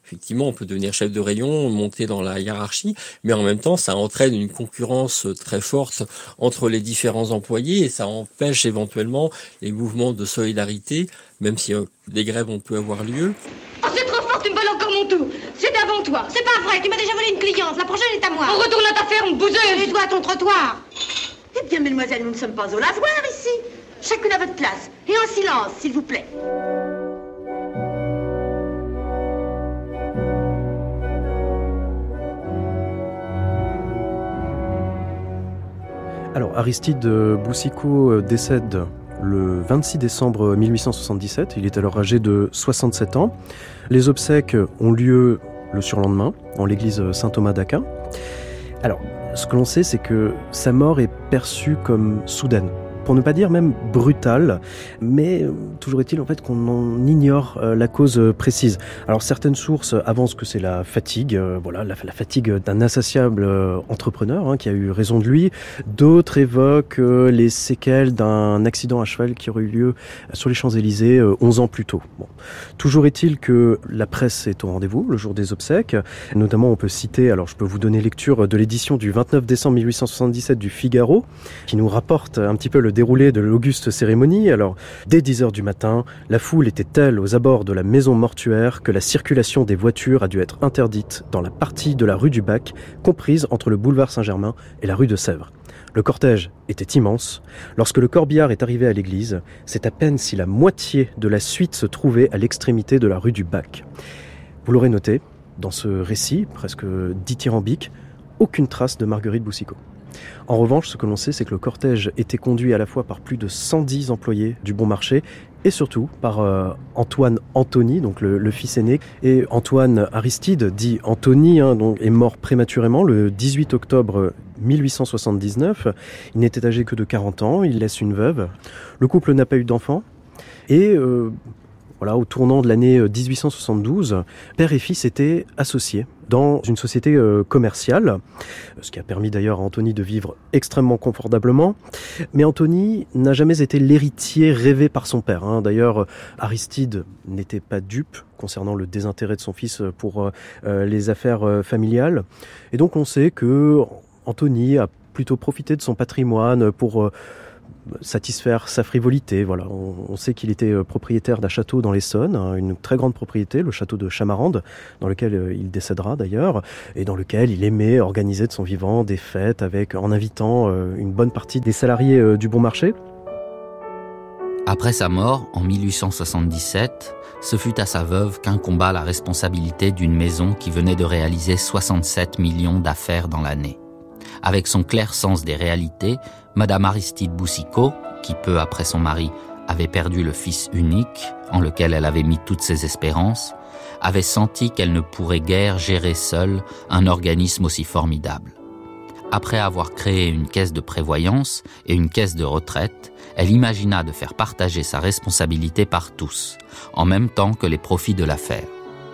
effectivement, on peut devenir chef de rayon, monter dans la hiérarchie, mais en même temps, ça entraîne une concurrence très forte entre les différents employés et ça empêche éventuellement les mouvements de solidarité, même si euh, des grèves ont pu avoir lieu. Oh, c'est trop fort, tu me voles encore mon tour. C'est avant toi. C'est pas vrai, tu m'as déjà volé une cliente. La prochaine est à moi. On retourne à ta ferme, bouseuse. Et toi à ton trottoir. Eh bien, mesdemoiselles, nous ne sommes pas au lavoir ici. Chacune à votre place. Et en silence, s'il vous plaît. Alors, Aristide Boucicaut décède le vingt-six décembre mille huit cent soixante-dix-sept. Il est alors âgé de soixante-sept ans. Les obsèques ont lieu le surlendemain, en l'église Saint-Thomas d'Aquin. Alors, ce que l'on sait, c'est que sa mort est perçue comme soudaine, pour ne pas dire même brutale, mais toujours est-il en fait qu'on en ignore euh, la cause précise. Alors certaines sources avancent que c'est la fatigue, euh, voilà, la, la fatigue d'un insatiable euh, entrepreneur hein, qui a eu raison de lui. D'autres évoquent euh, les séquelles d'un accident à cheval qui aurait eu lieu sur les Champs-Élysées euh, onze ans plus tôt. Bon. Toujours est-il que la presse est au rendez-vous le jour des obsèques. Notamment, on peut citer, alors je peux vous donner lecture de l'édition du vingt-neuf décembre mille huit cent soixante-dix-sept du Figaro, qui nous rapporte un petit peu le déroulé de l'auguste cérémonie. Alors, dès dix heures du matin, la foule était telle aux abords de la maison mortuaire que la circulation des voitures a dû être interdite dans la partie de la rue du Bac, comprise entre le boulevard Saint-Germain et la rue de Sèvres. Le cortège était immense. Lorsque le corbillard est arrivé à l'église, c'est à peine si la moitié de la suite se trouvait à l'extrémité de la rue du Bac. Vous l'aurez noté, dans ce récit, presque dithyrambique, aucune trace de Marguerite Boucicaut. En revanche, ce que l'on sait, c'est que le cortège était conduit à la fois par plus de cent dix employés du Bon Marché et surtout par euh, Antoine Antony, donc le, le fils aîné. Et Antoine Aristide, dit Antony, hein, donc, est mort prématurément le dix-huit octobre mille huit cent soixante-dix-neuf. Il n'était âgé que de quarante ans, il laisse une veuve. Le couple n'a pas eu d'enfant. Et euh, voilà, au tournant de l'année dix-huit cent soixante-douze, père et fils étaient associés dans une société euh, commerciale, ce qui a permis d'ailleurs à Antony de vivre extrêmement confortablement. Mais Antony n'a jamais été l'héritier rêvé par son père. Hein. D'ailleurs, Aristide n'était pas dupe concernant le désintérêt de son fils pour euh, les affaires euh, familiales. Et donc on sait que Antony a plutôt profité de son patrimoine pour euh, satisfaire sa frivolité. Voilà, on, on sait qu'il était propriétaire d'un château dans l'Essonne, hein, une très grande propriété, le château de Chamarande, dans lequel euh, il décédera d'ailleurs, et dans lequel il aimait organiser de son vivant des fêtes avec, en invitant euh, une bonne partie des salariés euh, du Bon Marché. Après sa mort, en mille huit cent soixante-dix-sept, ce fut à sa veuve qu'incomba la responsabilité d'une maison qui venait de réaliser soixante-sept millions d'affaires dans l'année. Avec son clair sens des réalités, Madame Aristide Boucicaut, qui peu après son mari avait perdu le fils unique, en lequel elle avait mis toutes ses espérances, avait senti qu'elle ne pourrait guère gérer seule un organisme aussi formidable. Après avoir créé une caisse de prévoyance et une caisse de retraite, elle imagina de faire partager sa responsabilité par tous, en même temps que les profits de l'affaire.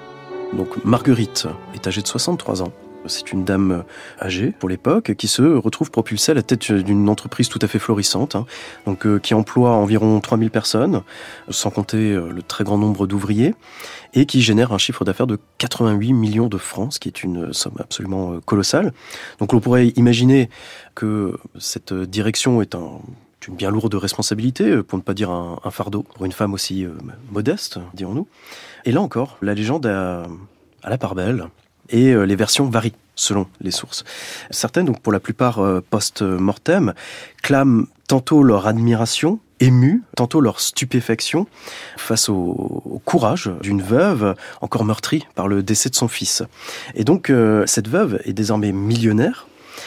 Donc Marguerite est âgée de soixante-trois ans. C'est une dame âgée pour l'époque qui se retrouve propulsée à la tête d'une entreprise tout à fait florissante, hein, donc euh, qui emploie environ trois mille personnes, sans compter euh, le très grand nombre d'ouvriers, et qui génère un chiffre d'affaires de quatre-vingt-huit millions de francs, ce qui est une somme absolument euh, colossale. Donc on pourrait imaginer que cette direction est un une bien lourde responsabilité, pour ne pas dire un, un fardeau, pour une femme aussi euh, modeste, dirons-nous. Et là encore, la légende a, a la part belle. Et les versions varient selon les sources. Certaines, donc pour la plupart post-mortem, clament tantôt leur admiration émue, tantôt leur stupéfaction face au, au courage d'une veuve encore meurtrie par le décès de son fils. Et donc euh, cette veuve est désormais millionnaire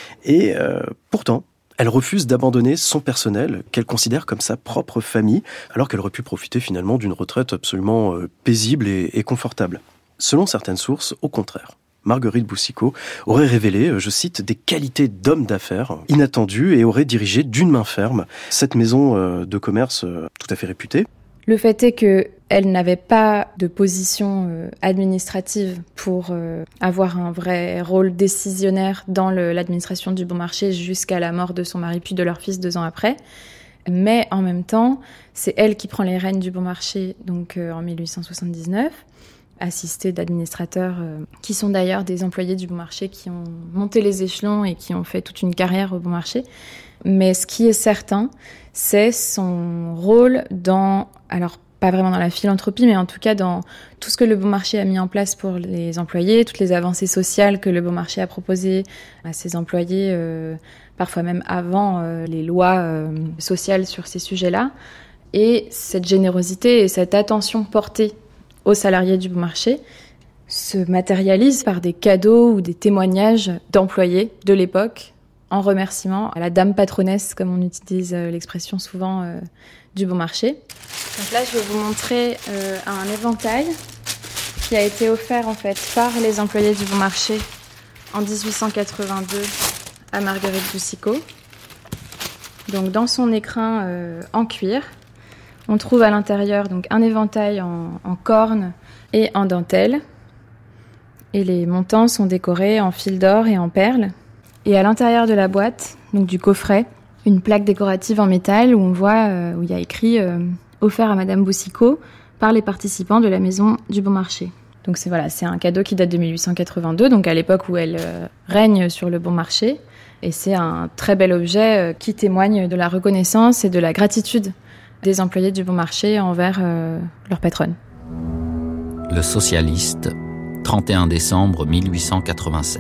et euh, pourtant elle refuse d'abandonner son personnel qu'elle considère comme sa propre famille, alors qu'elle aurait pu profiter finalement d'une retraite absolument euh, paisible et, et confortable. Selon certaines sources, au contraire, Marguerite Boucicaut aurait révélé, je cite, des qualités d'homme d'affaires inattendues et aurait dirigé d'une main ferme cette maison de commerce tout à fait réputée. Le fait est qu'elle n'avait pas de position administrative pour avoir un vrai rôle décisionnaire dans le, l'administration du Bon Marché jusqu'à la mort de son mari puis de leur fils deux ans après. Mais en même temps, c'est elle qui prend les rênes du Bon Marché donc, en mille huit cent soixante-dix-neuf. assistés d'administrateurs, euh, qui sont d'ailleurs des employés du Bon Marché qui ont monté les échelons et qui ont fait toute une carrière au Bon Marché. Mais ce qui est certain, c'est son rôle dans, alors pas vraiment dans la philanthropie, mais en tout cas dans tout ce que le Bon Marché a mis en place pour les employés, toutes les avancées sociales que le Bon Marché a proposées à ses employés, euh, parfois même avant euh, les lois euh, sociales sur ces sujets-là. Et cette générosité et cette attention portée aux salariés du Bon Marché se matérialisent par des cadeaux ou des témoignages d'employés de l'époque en remerciement à la dame patronnesse, comme on utilise l'expression souvent euh, du Bon Marché. Donc là, je vais vous montrer euh, un éventail qui a été offert en fait par les employés du Bon Marché en dix-huit cent quatre-vingt-deux à Marguerite Boucicaut. Donc dans son écrin euh, en cuir, on trouve à l'intérieur donc un éventail en, en corne et en dentelle. Et les montants sont décorés en fil d'or et en perles. Et à l'intérieur de la boîte, donc du coffret, une plaque décorative en métal où on voit, euh, où il y a écrit euh, « Offert à Madame Boucicaut par les participants de la Maison du Bon Marché ». Donc c'est, voilà, c'est un cadeau qui date de mille huit cent quatre-vingt-deux, donc à l'époque où elle euh, règne sur le Bon Marché. Et c'est un très bel objet euh, qui témoigne de la reconnaissance et de la gratitude des employés du Bon Marché envers euh, leur patronne. Le socialiste, trente et un décembre mille huit cent quatre-vingt-sept.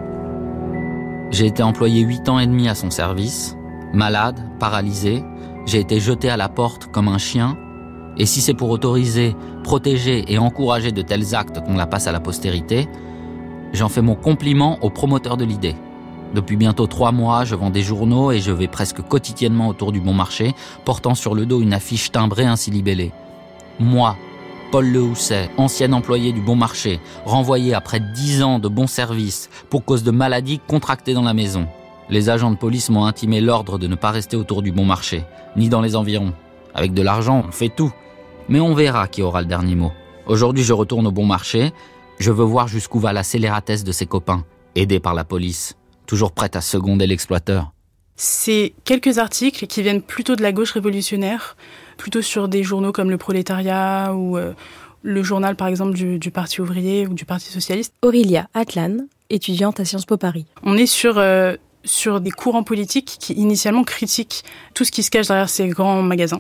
J'ai été employé huit ans et demi à son service, malade, paralysé, j'ai été jeté à la porte comme un chien, et si c'est pour autoriser, protéger et encourager de tels actes qu'on la passe à la postérité, j'en fais mon compliment au promoteur de l'idée. Depuis bientôt trois mois, je vends des journaux et je vais presque quotidiennement autour du Bon Marché, portant sur le dos une affiche timbrée ainsi libellée. Moi, Paul Lehousset, ancien employé du Bon Marché, renvoyé après dix ans de bons services pour cause de maladies contractées dans la maison. Les agents de police m'ont intimé l'ordre de ne pas rester autour du Bon Marché, ni dans les environs. Avec de l'argent, on fait tout. Mais on verra qui aura le dernier mot. Aujourd'hui, je retourne au Bon Marché. Je veux voir jusqu'où va la scélératesse de ses copains, aidés par la police. Toujours prête à seconder l'exploiteur. C'est quelques articles qui viennent plutôt de la gauche révolutionnaire, plutôt sur des journaux comme Le Prolétariat ou euh, le journal par exemple du, du Parti ouvrier ou du Parti socialiste. Aurélia Atlan, étudiante à Sciences Po Paris. On est sur, euh, sur des courants politiques qui initialement critiquent tout ce qui se cache derrière ces grands magasins.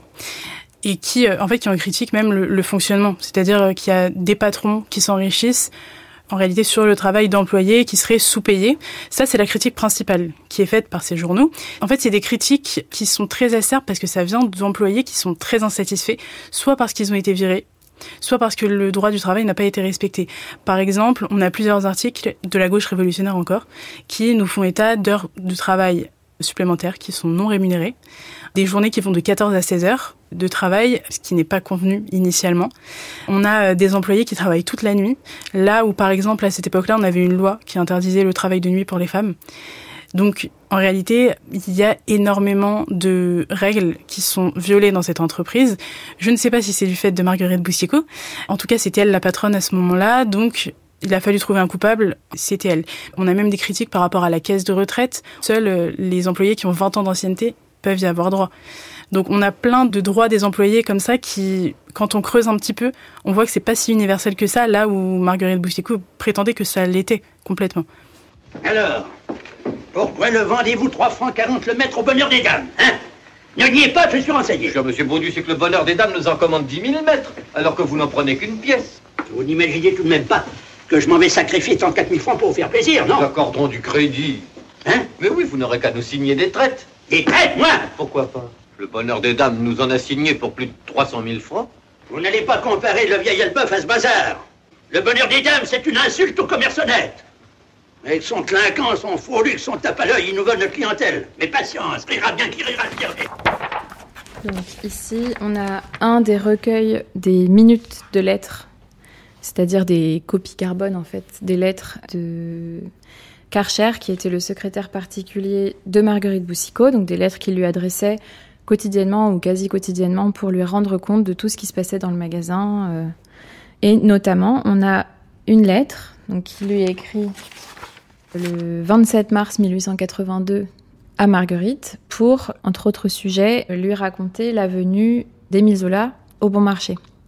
Et qui, euh, en fait, qui en critiquent même le, le fonctionnement. C'est-à-dire euh, qu'il y a des patrons qui s'enrichissent en réalité sur le travail d'employés qui seraient sous-payés. Ça, c'est la critique principale qui est faite par ces journaux. En fait, c'est des critiques qui sont très acerbes parce que ça vient d'employés qui sont très insatisfaits, soit parce qu'ils ont été virés, soit parce que le droit du travail n'a pas été respecté. Par exemple, on a plusieurs articles de la gauche révolutionnaire encore qui nous font état d'heures de travail supplémentaires qui sont non rémunérées, des journées qui vont de quatorze à seize heures de travail, ce qui n'est pas convenu initialement. On a des employés qui travaillent toute la nuit, là où par exemple à cette époque-là on avait une loi qui interdisait le travail de nuit pour les femmes. Donc en réalité il y a énormément de règles qui sont violées dans cette entreprise. Je ne sais pas si c'est du fait de Marguerite Boucicaut, en tout cas c'était elle la patronne à ce moment-là, donc il a fallu trouver un coupable, c'était elle. On a même des critiques par rapport à la caisse de retraite. Seuls les employés qui ont vingt ans d'ancienneté peuvent y avoir droit. Donc on a plein de droits des employés comme ça qui, quand on creuse un petit peu, on voit que c'est pas si universel que ça, là où Marguerite Boucicaut prétendait que ça l'était complètement. Alors, pourquoi le vendez-vous trois francs quarante le mètre au bonheur des dames, hein? Ne niez pas, je suis renseigné. Cher monsieur Baudu, c'est que le bonheur des dames nous en commande dix mille mètres, alors que vous n'en prenez qu'une pièce. Vous n'imaginez tout de même pas que je m'en vais sacrifier trente-quatre mille francs pour vous faire plaisir, non? Nous accordons du crédit. Hein? Mais oui, vous n'aurez qu'à nous signer des traites. Des traites, moi? Pourquoi pas? Le bonheur des dames nous en a signé pour plus de trois cent mille francs. Vous n'allez pas comparer le vieil Elbeuf à ce bazar. Le bonheur des dames, c'est une insulte aux commerces honnêtes. Avec son clinquant, son faux luxe, son tape à l'œil, il nous vole notre clientèle. Mais patience, rira bien qui rira bien. Donc ici, on a un des recueils des minutes de lettres, c'est-à-dire des copies carbone en fait, des lettres de Karcher, qui était le secrétaire particulier de Marguerite Boucicaut, donc des lettres qu'il lui adressait quotidiennement ou quasi quotidiennement pour lui rendre compte de tout ce qui se passait dans le magasin. Euh. Et notamment, on a une lettre donc, qui lui est écrite le vingt-sept mars mille huit cent quatre-vingt-deux à Marguerite pour, entre autres sujets, lui raconter la venue d'Émile Zola au Bon Marché.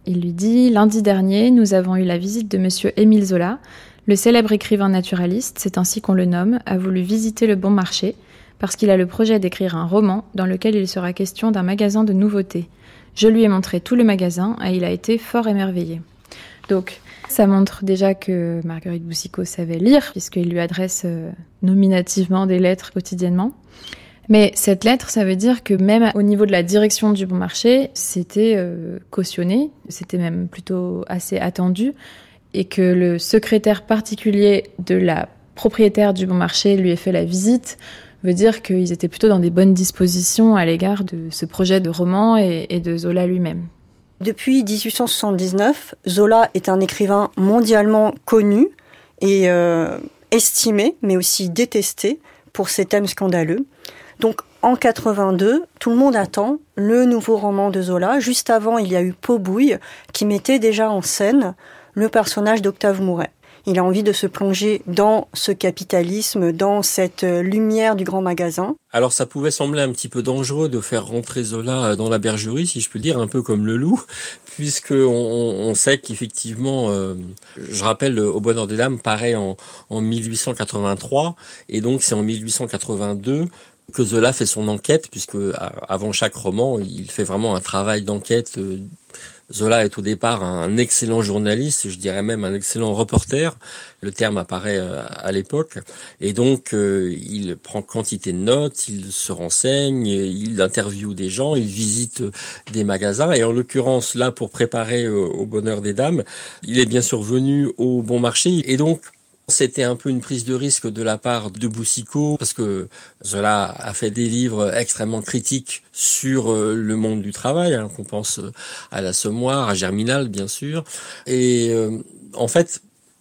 Il lui dit « Lundi dernier, nous avons eu la visite de monsieur Émile Zola. Le célèbre écrivain naturaliste, c'est ainsi qu'on le nomme, a voulu visiter le Bon Marché parce qu'il a le projet d'écrire un roman dans lequel il sera question d'un magasin de nouveautés. Je lui ai montré tout le magasin et il a été fort émerveillé. » Donc, ça montre déjà que Marguerite Boucicaut savait lire, puisqu'il lui adresse euh, nominativement des lettres quotidiennement. Mais cette lettre, ça veut dire que même au niveau de la direction du Bon Marché, c'était euh, cautionné, c'était même plutôt assez attendu, et que le secrétaire particulier de la propriétaire du Bon Marché lui ait fait la visite, veut dire qu'ils étaient plutôt dans des bonnes dispositions à l'égard de ce projet de roman et, et de Zola lui-même. Depuis dix-huit cent soixante-dix-neuf, Zola est un écrivain mondialement connu et euh, estimé, mais aussi détesté pour ses thèmes scandaleux. Donc en quatre-vingt-deux, tout le monde attend le nouveau roman de Zola. Juste avant, il y a eu Peau Bouille, qui mettait déjà en scène le personnage d'Octave Mouret. Il a envie de se plonger dans ce capitalisme, dans cette lumière du grand magasin. Alors ça pouvait sembler un petit peu dangereux de faire rentrer Zola dans la bergerie, si je peux dire, un peu comme le loup, puisque on, on sait qu'effectivement, euh, je rappelle, Au Bonheur des Dames paraît en, en dix-huit cent quatre-vingt-trois, et donc c'est en dix-huit cent quatre-vingt-deux que Zola fait son enquête, puisque avant chaque roman, il fait vraiment un travail d'enquête. euh, Zola est au départ un excellent journaliste, je dirais même un excellent reporter, le terme apparaît à l'époque, et donc euh, il prend quantité de notes, il se renseigne, il interviewe des gens, il visite des magasins, et en l'occurrence là pour préparer Au Bonheur des Dames, il est bien sûr venu au Bon Marché, et donc c'était un peu une prise de risque de la part de Boucicaut, parce que Zola a fait des livres extrêmement critiques sur le monde du travail, hein, qu'on pense à l'Assommoir, à Germinal bien sûr. Et euh, en fait,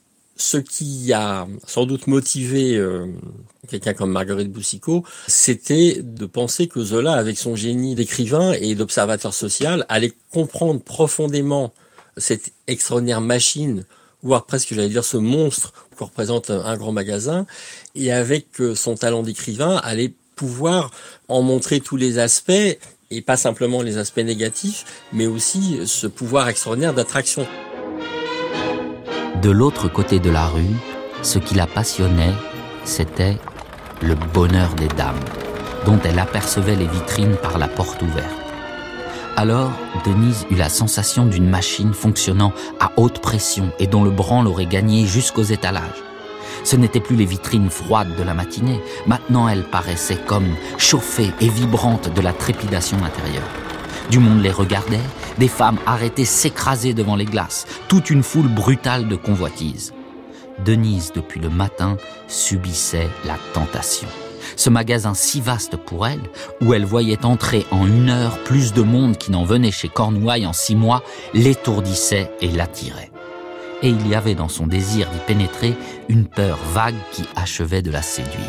ce qui a sans doute motivé euh, quelqu'un comme Marguerite Boucicaut, c'était de penser que Zola, avec son génie d'écrivain et d'observateur social, allait comprendre profondément cette extraordinaire machine, voire presque, j'allais dire, ce monstre que représente un grand magasin, et avec son talent d'écrivain, allait pouvoir en montrer tous les aspects, et pas simplement les aspects négatifs, mais aussi ce pouvoir extraordinaire d'attraction. De l'autre côté de la rue, ce qui la passionnait, c'était le bonheur des dames, dont elle apercevait les vitrines par la porte ouverte. Alors, Denise eut la sensation d'une machine fonctionnant à haute pression et dont le branle aurait gagné jusqu'aux étalages. Ce n'étaient plus les vitrines froides de la matinée. Maintenant, elles paraissaient comme chauffées et vibrantes de la trépidation intérieure. Du monde les regardait, des femmes arrêtées s'écrasaient devant les glaces, toute une foule brutale de convoitises. Denise, depuis le matin, subissait la tentation. Ce magasin si vaste pour elle, où elle voyait entrer en une heure plus de monde qui n'en venait chez Cornouailles en six mois, l'étourdissait et l'attirait. Et il y avait dans son désir d'y pénétrer une peur vague qui achevait de la séduire.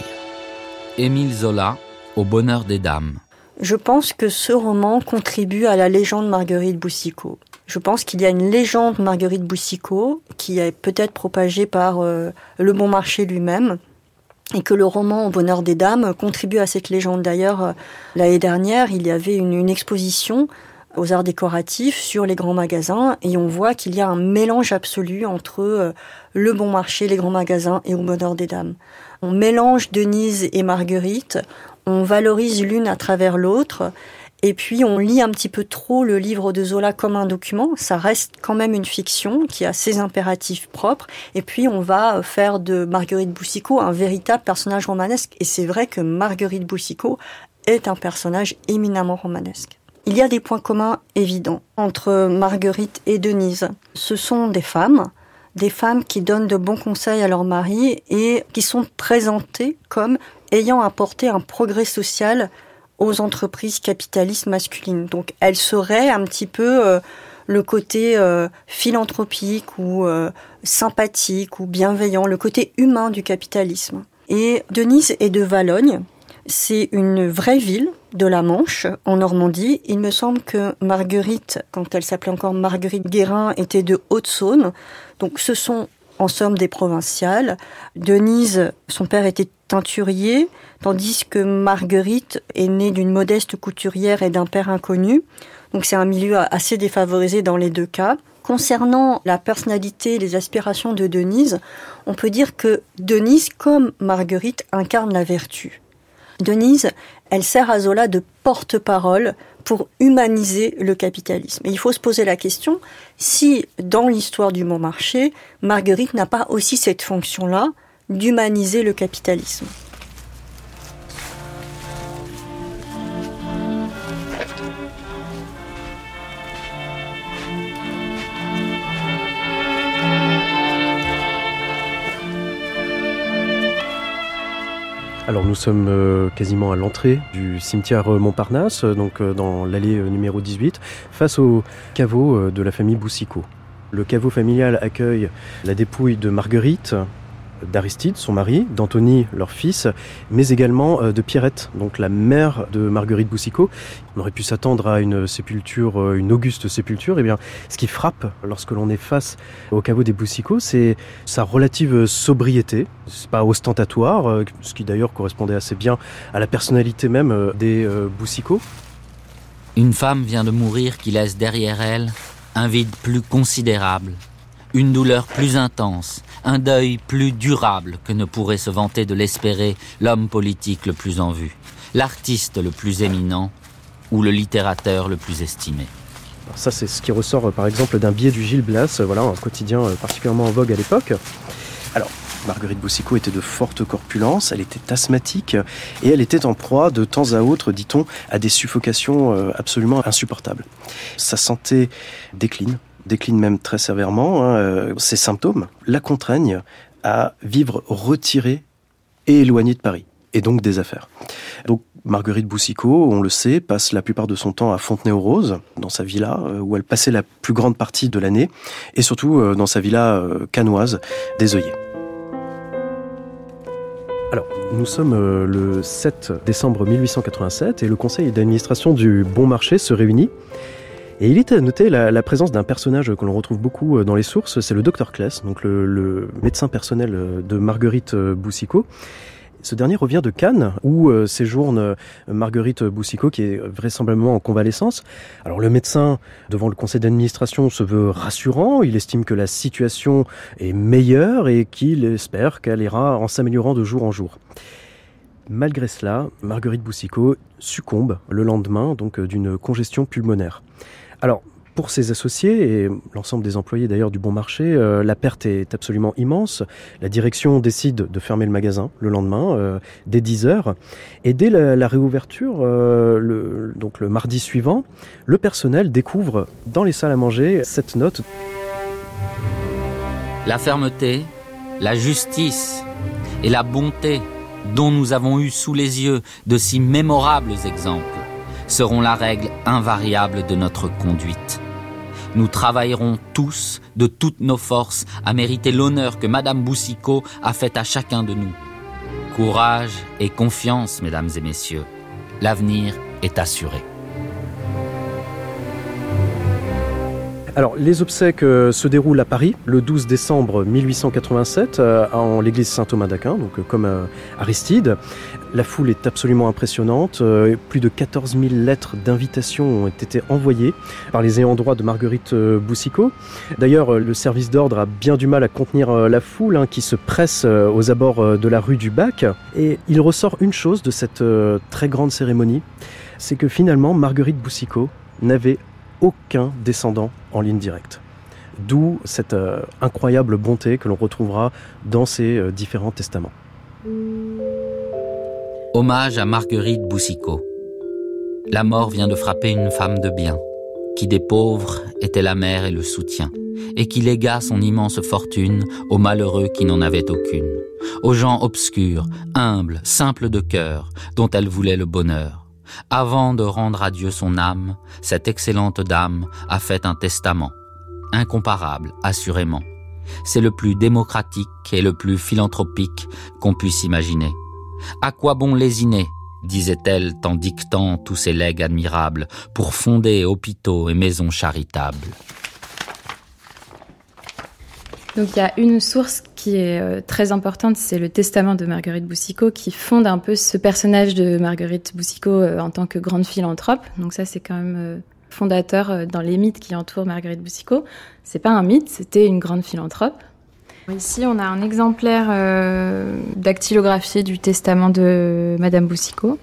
Émile Zola, Au Bonheur des Dames. Je pense que ce roman contribue à la légende Marguerite Boucicaut. Je pense qu'il y a une légende Marguerite Boucicaut qui est peut-être propagée par euh, le Bon Marché lui-même, et que le roman Au Bonheur des Dames contribue à cette légende. D'ailleurs, euh, l'année dernière, il y avait une, une exposition aux arts décoratifs sur les grands magasins, et on voit qu'il y a un mélange absolu entre euh, le Bon Marché, les grands magasins et Au Bonheur des Dames. On mélange Denise et Marguerite, on valorise l'une à travers l'autre, et puis on lit un petit peu trop le livre de Zola comme un document. Ça reste quand même une fiction qui a ses impératifs propres, et puis on va faire de Marguerite Boucicaut un véritable personnage romanesque, et c'est vrai que Marguerite Boucicaut est un personnage éminemment romanesque. Il y a des points communs évidents entre Marguerite et Denise. Ce sont des femmes, des femmes qui donnent de bons conseils à leur mari et qui sont présentées comme ayant apporté un progrès social aux entreprises capitalistes masculines. Donc elles seraient un petit peu euh, le côté euh, philanthropique ou euh, sympathique ou bienveillant, le côté humain du capitalisme. Et Denise est de Valognes. C'est une vraie ville de la Manche, en Normandie. Il me semble que Marguerite, quand elle s'appelait encore Marguerite Guérin, était de Haute-Saône. Donc ce sont en somme des provinciales. Denise, son père était teinturier, tandis que Marguerite est née d'une modeste couturière et d'un père inconnu. Donc c'est un milieu assez défavorisé dans les deux cas. Concernant la personnalité et les aspirations de Denise, on peut dire que Denise, comme Marguerite, incarne la vertu. Denise, elle sert à Zola de porte-parole pour humaniser le capitalisme. Et il faut se poser la question si, dans l'histoire du Bon Marché, Marguerite n'a pas aussi cette fonction-là d'humaniser le capitalisme. Alors nous sommes euh, quasiment à l'entrée du cimetière Montparnasse, donc euh, dans l'allée euh, numéro dix-huit, face au caveau euh, de la famille Boucicaut. Le caveau familial accueille la dépouille de Marguerite, d'Aristide, son mari, d'Anthony, leur fils, mais également euh, de Pierrette, donc la mère de Marguerite Boucicaut. On aurait pu s'attendre à une sépulture, euh, une auguste sépulture. Eh bien, ce qui frappe lorsque l'on est face au caveau des Boucicaut, c'est sa relative sobriété. C'est pas ostentatoire, euh, ce qui d'ailleurs correspondait assez bien à la personnalité même euh, des euh, Boucicaut. Une femme vient de mourir qui laisse derrière elle un vide plus considérable, une douleur plus intense, un deuil plus durable que ne pourrait se vanter de l'espérer l'homme politique le plus en vue, l'artiste le plus éminent ou le littérateur le plus estimé. Alors ça, c'est ce qui ressort par exemple d'un billet du Gil Blas, voilà, un quotidien particulièrement en vogue à l'époque. Alors, Marguerite Boucicaut était de forte corpulence, elle était asthmatique et elle était en proie de temps à autre, dit-on, à des suffocations absolument insupportables. Sa santé décline. décline même très sévèrement, hein, euh, ces symptômes la contraignent à vivre retirée et éloignée de Paris, et donc des affaires. Donc Marguerite Boucicaut, on le sait, passe la plupart de son temps à Fontenay-aux-Roses, dans sa villa, euh, où elle passait la plus grande partie de l'année, et surtout euh, dans sa villa euh, cannoise des Œillets. Alors, nous sommes euh, le sept décembre mille huit cent quatre-vingt-sept, et le conseil d'administration du Bon Marché se réunit. Et il est à noter la, la présence d'un personnage que l'on retrouve beaucoup dans les sources, c'est le docteur Claes, donc le, le médecin personnel de Marguerite Boucicaut. Ce dernier revient de Cannes, où euh, séjourne Marguerite Boucicaut, qui est vraisemblablement en convalescence. Alors le médecin, devant le conseil d'administration, se veut rassurant, il estime que la situation est meilleure et qu'il espère qu'elle ira en s'améliorant de jour en jour. Malgré cela, Marguerite Boucicaut succombe le lendemain donc d'une congestion pulmonaire. Alors, pour ses associés et l'ensemble des employés d'ailleurs du Bon Marché, euh, la perte est absolument immense. La direction décide de fermer le magasin le lendemain, euh, dès dix heures. Et dès la, la réouverture, euh, le, donc le mardi suivant, le personnel découvre dans les salles à manger cette note. La fermeté, la justice et la bonté dont nous avons eu sous les yeux de si mémorables exemples seront la règle invariable de notre conduite. Nous travaillerons tous, de toutes nos forces, à mériter l'honneur que Madame Boucicaut a fait à chacun de nous. Courage et confiance, mesdames et messieurs. L'avenir est assuré. Alors, les obsèques euh, se déroulent à Paris le douze décembre mille huit cent quatre-vingt-sept euh, en l'église Saint-Thomas d'Aquin, donc euh, comme euh, Aristide. La foule est absolument impressionnante. Euh, plus de quatorze mille lettres d'invitation ont été envoyées par les ayants droit de Marguerite euh, Boucicaut. D'ailleurs, euh, le service d'ordre a bien du mal à contenir euh, la foule hein, qui se presse euh, aux abords euh, de la rue du Bac. Et il ressort une chose de cette euh, très grande cérémonie, c'est que finalement, Marguerite Boucicaut n'avait aucun descendant en ligne directe. D'où cette euh, incroyable bonté que l'on retrouvera dans ces euh, différents testaments. Hommage à Marguerite Boucicaut. La mort vient de frapper une femme de bien, qui des pauvres était la mère et le soutien, et qui légua son immense fortune aux malheureux qui n'en avaient aucune, aux gens obscurs, humbles, simples de cœur, dont elle voulait le bonheur. Avant de rendre à Dieu son âme, cette excellente dame a fait un testament, incomparable, assurément. C'est le plus démocratique et le plus philanthropique qu'on puisse imaginer. À quoi bon lésiner, disait-elle en dictant tous ses legs admirables, pour fonder hôpitaux et maisons charitables. Donc il y a une source qui est euh, très importante, c'est le testament de Marguerite Boucicaut qui fonde un peu ce personnage de Marguerite Boucicaut euh, en tant que grande philanthrope. Donc ça c'est quand même euh, fondateur dans les mythes qui entourent Marguerite Boucicaut. C'est pas un mythe, c'était une grande philanthrope. Ici, on a un exemplaire euh, dactylographié du testament de Madame Boucicaut.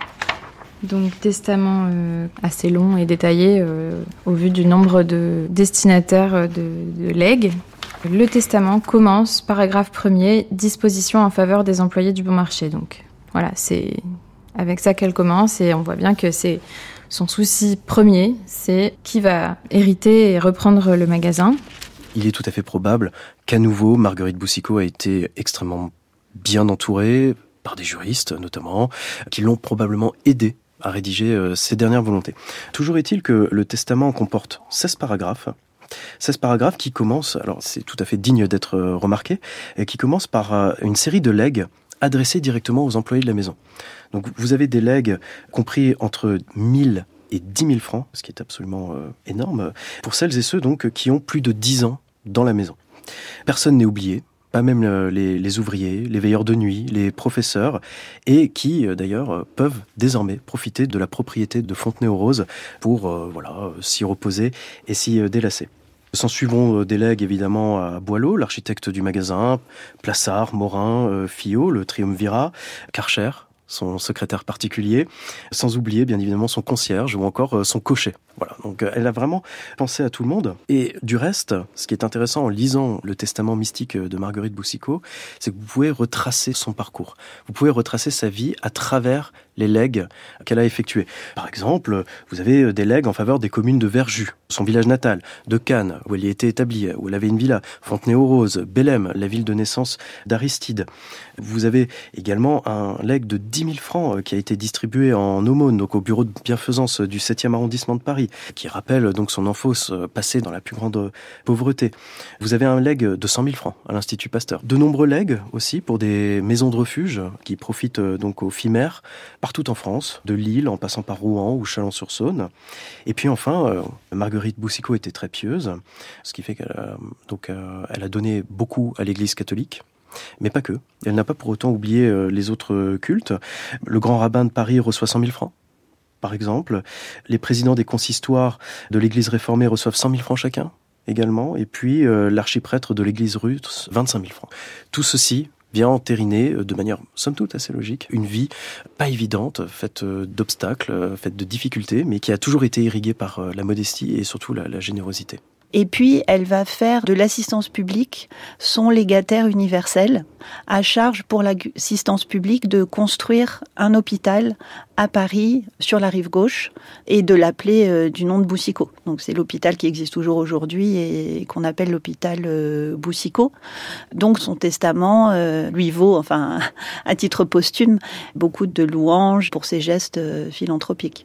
Donc, testament euh, assez long et détaillé euh, au vu du nombre de destinataires de, de legs. Le testament commence, paragraphe premier, disposition en faveur des employés du bon marché. Donc, voilà, c'est avec ça qu'elle commence et on voit bien que c'est son souci premier, c'est qui va hériter et reprendre le magasin. Il est tout à fait probable qu'à nouveau, Marguerite Boucicaut a été extrêmement bien entourée par des juristes, notamment, qui l'ont probablement aidée à rédiger euh, ses dernières volontés. Toujours est-il que le testament comporte seize paragraphes, seize paragraphes qui commencent, alors c'est tout à fait digne d'être euh, remarqué, et qui commencent par euh, une série de legs adressés directement aux employés de la maison. Donc vous avez des legs compris entre mille et dix mille francs, ce qui est absolument euh, énorme, pour celles et ceux donc qui ont plus de dix ans dans la maison. Personne n'est oublié, pas même euh, les, les ouvriers, les veilleurs de nuit, les professeurs, et qui euh, d'ailleurs euh, peuvent désormais profiter de la propriété de Fontenay-aux-Roses pour euh, voilà, euh, s'y reposer et s'y euh, délasser. S'en suivront euh, des legs évidemment à Boileau, l'architecte du magasin, Plassard, Morin, euh, Fillot, le triumvirat, Karcher, son secrétaire particulier, sans oublier bien évidemment son concierge ou encore son cocher. Voilà, donc elle a vraiment pensé à tout le monde. Et du reste, ce qui est intéressant en lisant le testament mystique de Marguerite Boucicaut, c'est que vous pouvez retracer son parcours. Vous pouvez retracer sa vie à travers les legs qu'elle a effectués. Par exemple, vous avez des legs en faveur des communes de Verjus, son village natal, de Cannes, où elle y était établie, où elle avait une villa, Fontenay-aux-Roses, Bellem, la ville de naissance d'Aristide. Vous avez également un legs de dix mille francs qui a été distribué en aumône, donc au bureau de bienfaisance du septième arrondissement de Paris, qui rappelle donc son enfance passée dans la plus grande pauvreté. Vous avez un legs de cent mille francs à l'Institut Pasteur. De nombreux legs aussi pour des maisons de refuge qui profitent donc aux filles mères partout en France, de Lille en passant par Rouen ou Chalon-sur-Saône. Et puis enfin, euh, Marguerite Boucicaut était très pieuse, ce qui fait qu'elle a, donc, euh, elle a donné beaucoup à l'Église catholique. Mais pas que. Elle n'a pas pour autant oublié euh, les autres cultes. Le grand rabbin de Paris reçoit cent mille francs. Par exemple, les présidents des consistoires de l'Église réformée reçoivent cent mille francs chacun, également. Et puis, euh, l'archiprêtre de l'Église russe, vingt-cinq mille francs. Tout ceci vient entériner, de manière somme toute assez logique, une vie pas évidente, faite d'obstacles, faite de difficultés, mais qui a toujours été irriguée par la modestie et surtout la, la générosité. Et puis, elle va faire de l'assistance publique son légataire universel, à charge pour l'assistance publique de construire un hôpital à Paris, sur la rive gauche, et de l'appeler euh, du nom de Boucicaut. Donc c'est l'hôpital qui existe toujours aujourd'hui et qu'on appelle l'hôpital euh, Boucicaut. Donc son testament euh, lui vaut, enfin, à titre posthume, beaucoup de louanges pour ses gestes euh, philanthropiques.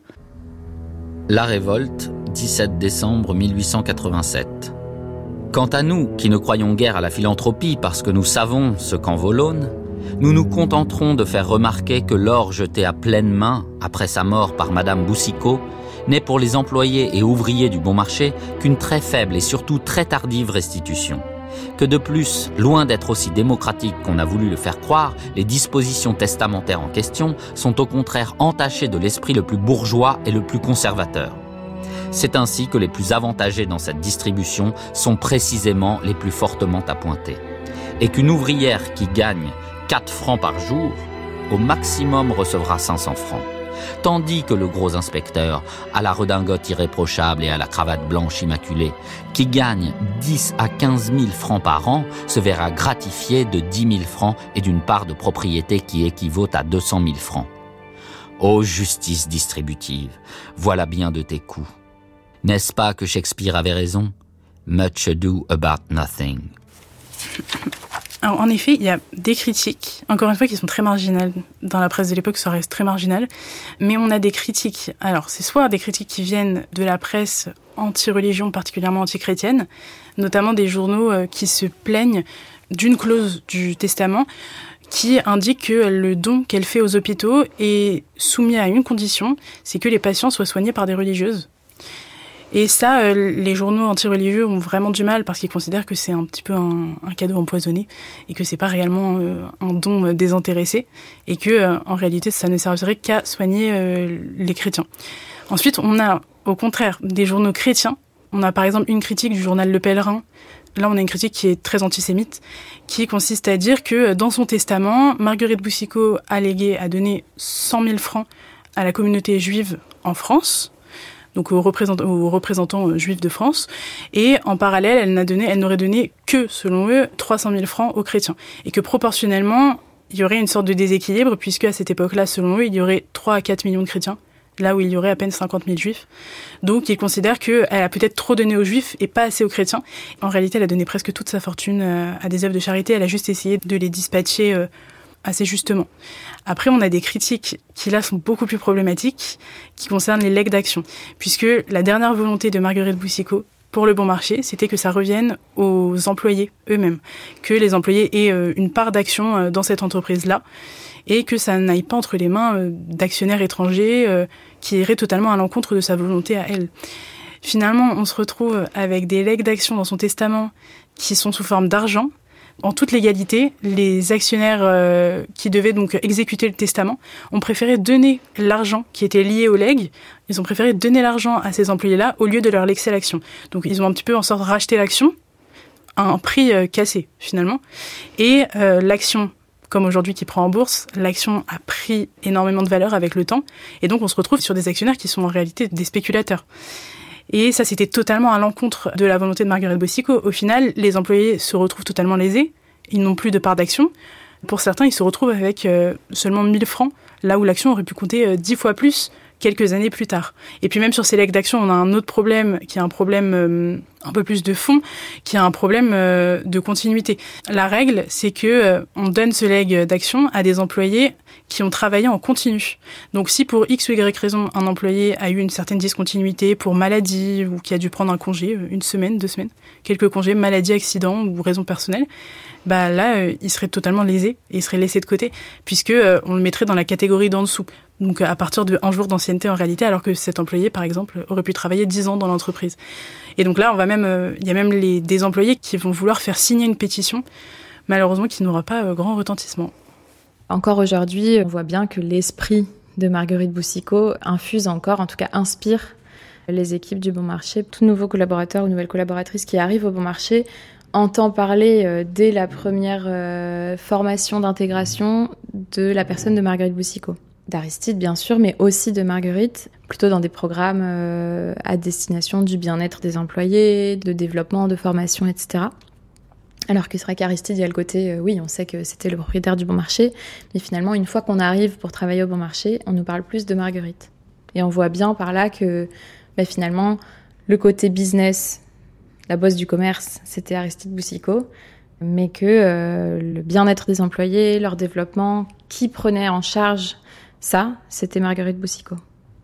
La révolte, dix-sept décembre mille huit cent quatre-vingt-sept. Quant à nous, qui ne croyons guère à la philanthropie parce que nous savons ce qu'en vaut l'aune, nous nous contenterons de faire remarquer que l'or jeté à pleine main, après sa mort par Madame Boucicaut, n'est pour les employés et ouvriers du bon marché qu'une très faible et surtout très tardive restitution. Que de plus, loin d'être aussi démocratique qu'on a voulu le faire croire, les dispositions testamentaires en question sont au contraire entachées de l'esprit le plus bourgeois et le plus conservateur. C'est ainsi que les plus avantagés dans cette distribution sont précisément les plus fortement appointés. Et qu'une ouvrière qui gagne quatre francs par jour, au maximum recevra cinq cents francs. Tandis que le gros inspecteur, à la redingote irréprochable et à la cravate blanche immaculée, qui gagne dix à quinze mille francs par an, se verra gratifié de dix mille francs et d'une part de propriété qui équivaut à deux cent mille francs. Ô justice distributive, voilà bien de tes coups. N'est-ce pas que Shakespeare avait raison? Much ado about nothing. Alors, en effet, il y a des critiques, encore une fois, qui sont très marginales. Dans la presse de l'époque, ça reste très marginal. Mais on a des critiques. Alors, c'est soit des critiques qui viennent de la presse anti-religion, particulièrement anti-chrétienne, notamment des journaux qui se plaignent d'une clause du testament qui indique que le don qu'elle fait aux hôpitaux est soumis à une condition, c'est que les patients soient soignés par des religieuses. Et ça, euh, les journaux anti-religieux ont vraiment du mal parce qu'ils considèrent que c'est un petit peu un, un cadeau empoisonné et que c'est pas réellement euh, un don désintéressé et que, euh, en réalité, ça ne servirait qu'à soigner euh, les chrétiens. Ensuite, on a Au contraire, des journaux chrétiens. On a par exemple une critique du journal Le Pèlerin. Là, on a une critique qui est très antisémite, qui consiste à dire que dans son testament, Marguerite Boucicaut a légué, a donné cent mille francs à la communauté juive en France, donc aux représentants, aux représentants juifs de France, et en parallèle, elle n'a donné, elle n'aurait donné que, selon eux, trois cent mille francs aux chrétiens, et que proportionnellement, il y aurait une sorte de déséquilibre, puisque à cette époque-là, selon eux, il y aurait trois à quatre millions de chrétiens, là où il y aurait à peine cinquante mille juifs. Donc, ils considèrent qu'elle a peut-être trop donné aux juifs et pas assez aux chrétiens. En réalité, elle a donné presque toute sa fortune à des œuvres de charité. Elle a juste essayé de les dispatcher assez justement. Après, on a des critiques qui, là, sont beaucoup plus problématiques, qui concernent les legs d'action. Puisque la dernière volonté de Marguerite Boucicaut pour le bon marché, c'était que ça revienne aux employés eux-mêmes. Que les employés aient une part d'action dans cette entreprise-là. Et que ça n'aille pas entre les mains d'actionnaires étrangers euh, qui iraient totalement à l'encontre de sa volonté à elle. Finalement, on se retrouve avec des legs d'action dans son testament qui sont sous forme d'argent. En toute légalité, les actionnaires euh, qui devaient donc exécuter le testament ont préféré donner l'argent qui était lié aux legs. Ils ont préféré donner l'argent à ces employés-là au lieu de leur laisser l'action. Donc ils ont un petit peu en sorte racheté l'action à un prix euh, cassé finalement. Et euh, l'action, comme aujourd'hui qui prend en bourse, l'action a pris énormément de valeur avec le temps. Et donc, on se retrouve sur des actionnaires qui sont en réalité des spéculateurs. Et ça, c'était totalement à l'encontre de la volonté de Marguerite Boucicaut. Au final, les employés se retrouvent totalement lésés. Ils n'ont plus de part d'action. Pour certains, ils se retrouvent avec euh, seulement mille francs, là où l'action aurait pu compter euh, dix fois plus quelques années plus tard. Et puis même sur ces legs d'action, on a un autre problème qui est un problème euh, un peu plus de fond, qui est un problème euh, de continuité. La règle, c'est que euh, on donne ce leg d'action à des employés qui ont travaillé en continu. Donc si pour X ou Y raison, un employé a eu une certaine discontinuité pour maladie ou qui a dû prendre un congé, une semaine, deux semaines, quelques congés, maladie, accident ou raison personnelle, bah là, euh, il serait totalement lésé et il serait laissé de côté puisque euh, on le mettrait dans la catégorie d'en dessous. Donc à partir de un jour d'ancienneté en réalité, alors que cet employé, par exemple, aurait pu travailler dix ans dans l'entreprise. Et donc là, on va même, euh, il y a même les, des employés qui vont vouloir faire signer une pétition, malheureusement qui n'aura pas euh, grand retentissement. Encore aujourd'hui, on voit bien que l'esprit de Marguerite Boucicaut infuse encore, en tout cas inspire les équipes du Bon Marché. Tout nouveau collaborateur ou nouvelle collaboratrice qui arrive au Bon Marché entend parler euh, dès la première euh, formation d'intégration de la personne de Marguerite Boucicaut. D'Aristide, bien sûr, mais aussi de Marguerite, plutôt dans des programmes euh, à destination du bien-être des employés, de développement, de formation, et cetera. Alors que c'est vrai qu'Aristide, il y a le côté, euh, oui, on sait que c'était le propriétaire du Bon Marché, mais finalement, une fois qu'on arrive pour travailler au Bon Marché, on nous parle plus de Marguerite. Et on voit bien par là que, bah, finalement, le côté business, la bosse du commerce, c'était Aristide Boucicaut, mais que euh, le bien-être des employés, leur développement, qui prenait en charge ça, c'était Marguerite Boucicaut.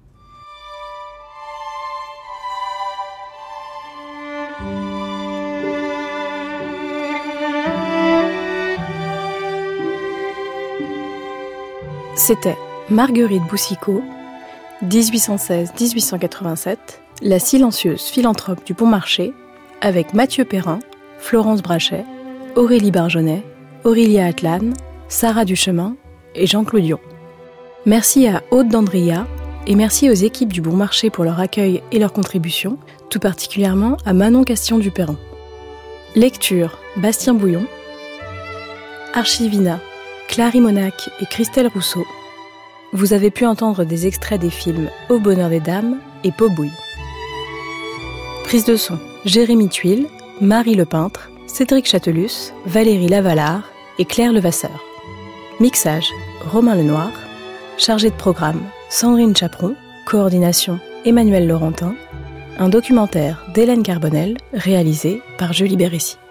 C'était Marguerite Boucicaut, dix-huit cent seize à dix-huit cent quatre-vingt-sept, la silencieuse philanthrope du Bon Marché, avec Mathieu Perrin, Florence Brachet, Aurélie Barjonnet, Aurélia Atlan, Sarah Duchemin et Jean Clodion. Merci à Aude Dandria et merci aux équipes du Bon Marché pour leur accueil et leur contribution, tout particulièrement à Manon Castillon-Duperron. Lecture, Bastien Bouillon. Archivina, Clary Monac et Christelle Rousseau. Vous avez pu entendre des extraits des films Au bonheur des dames et Pobouille. Prise de son, Jérémy Tuile, Marie Lepeintre, Cédric Châtelus, Valérie Lavalard et Claire Levasseur. Mixage, Romain Lenoir. Chargé de programme, Sandrine Chaperon. Coordination, Emmanuel Laurentin. Un documentaire d'Hélène Carbonel, réalisé par Julie Bérécy.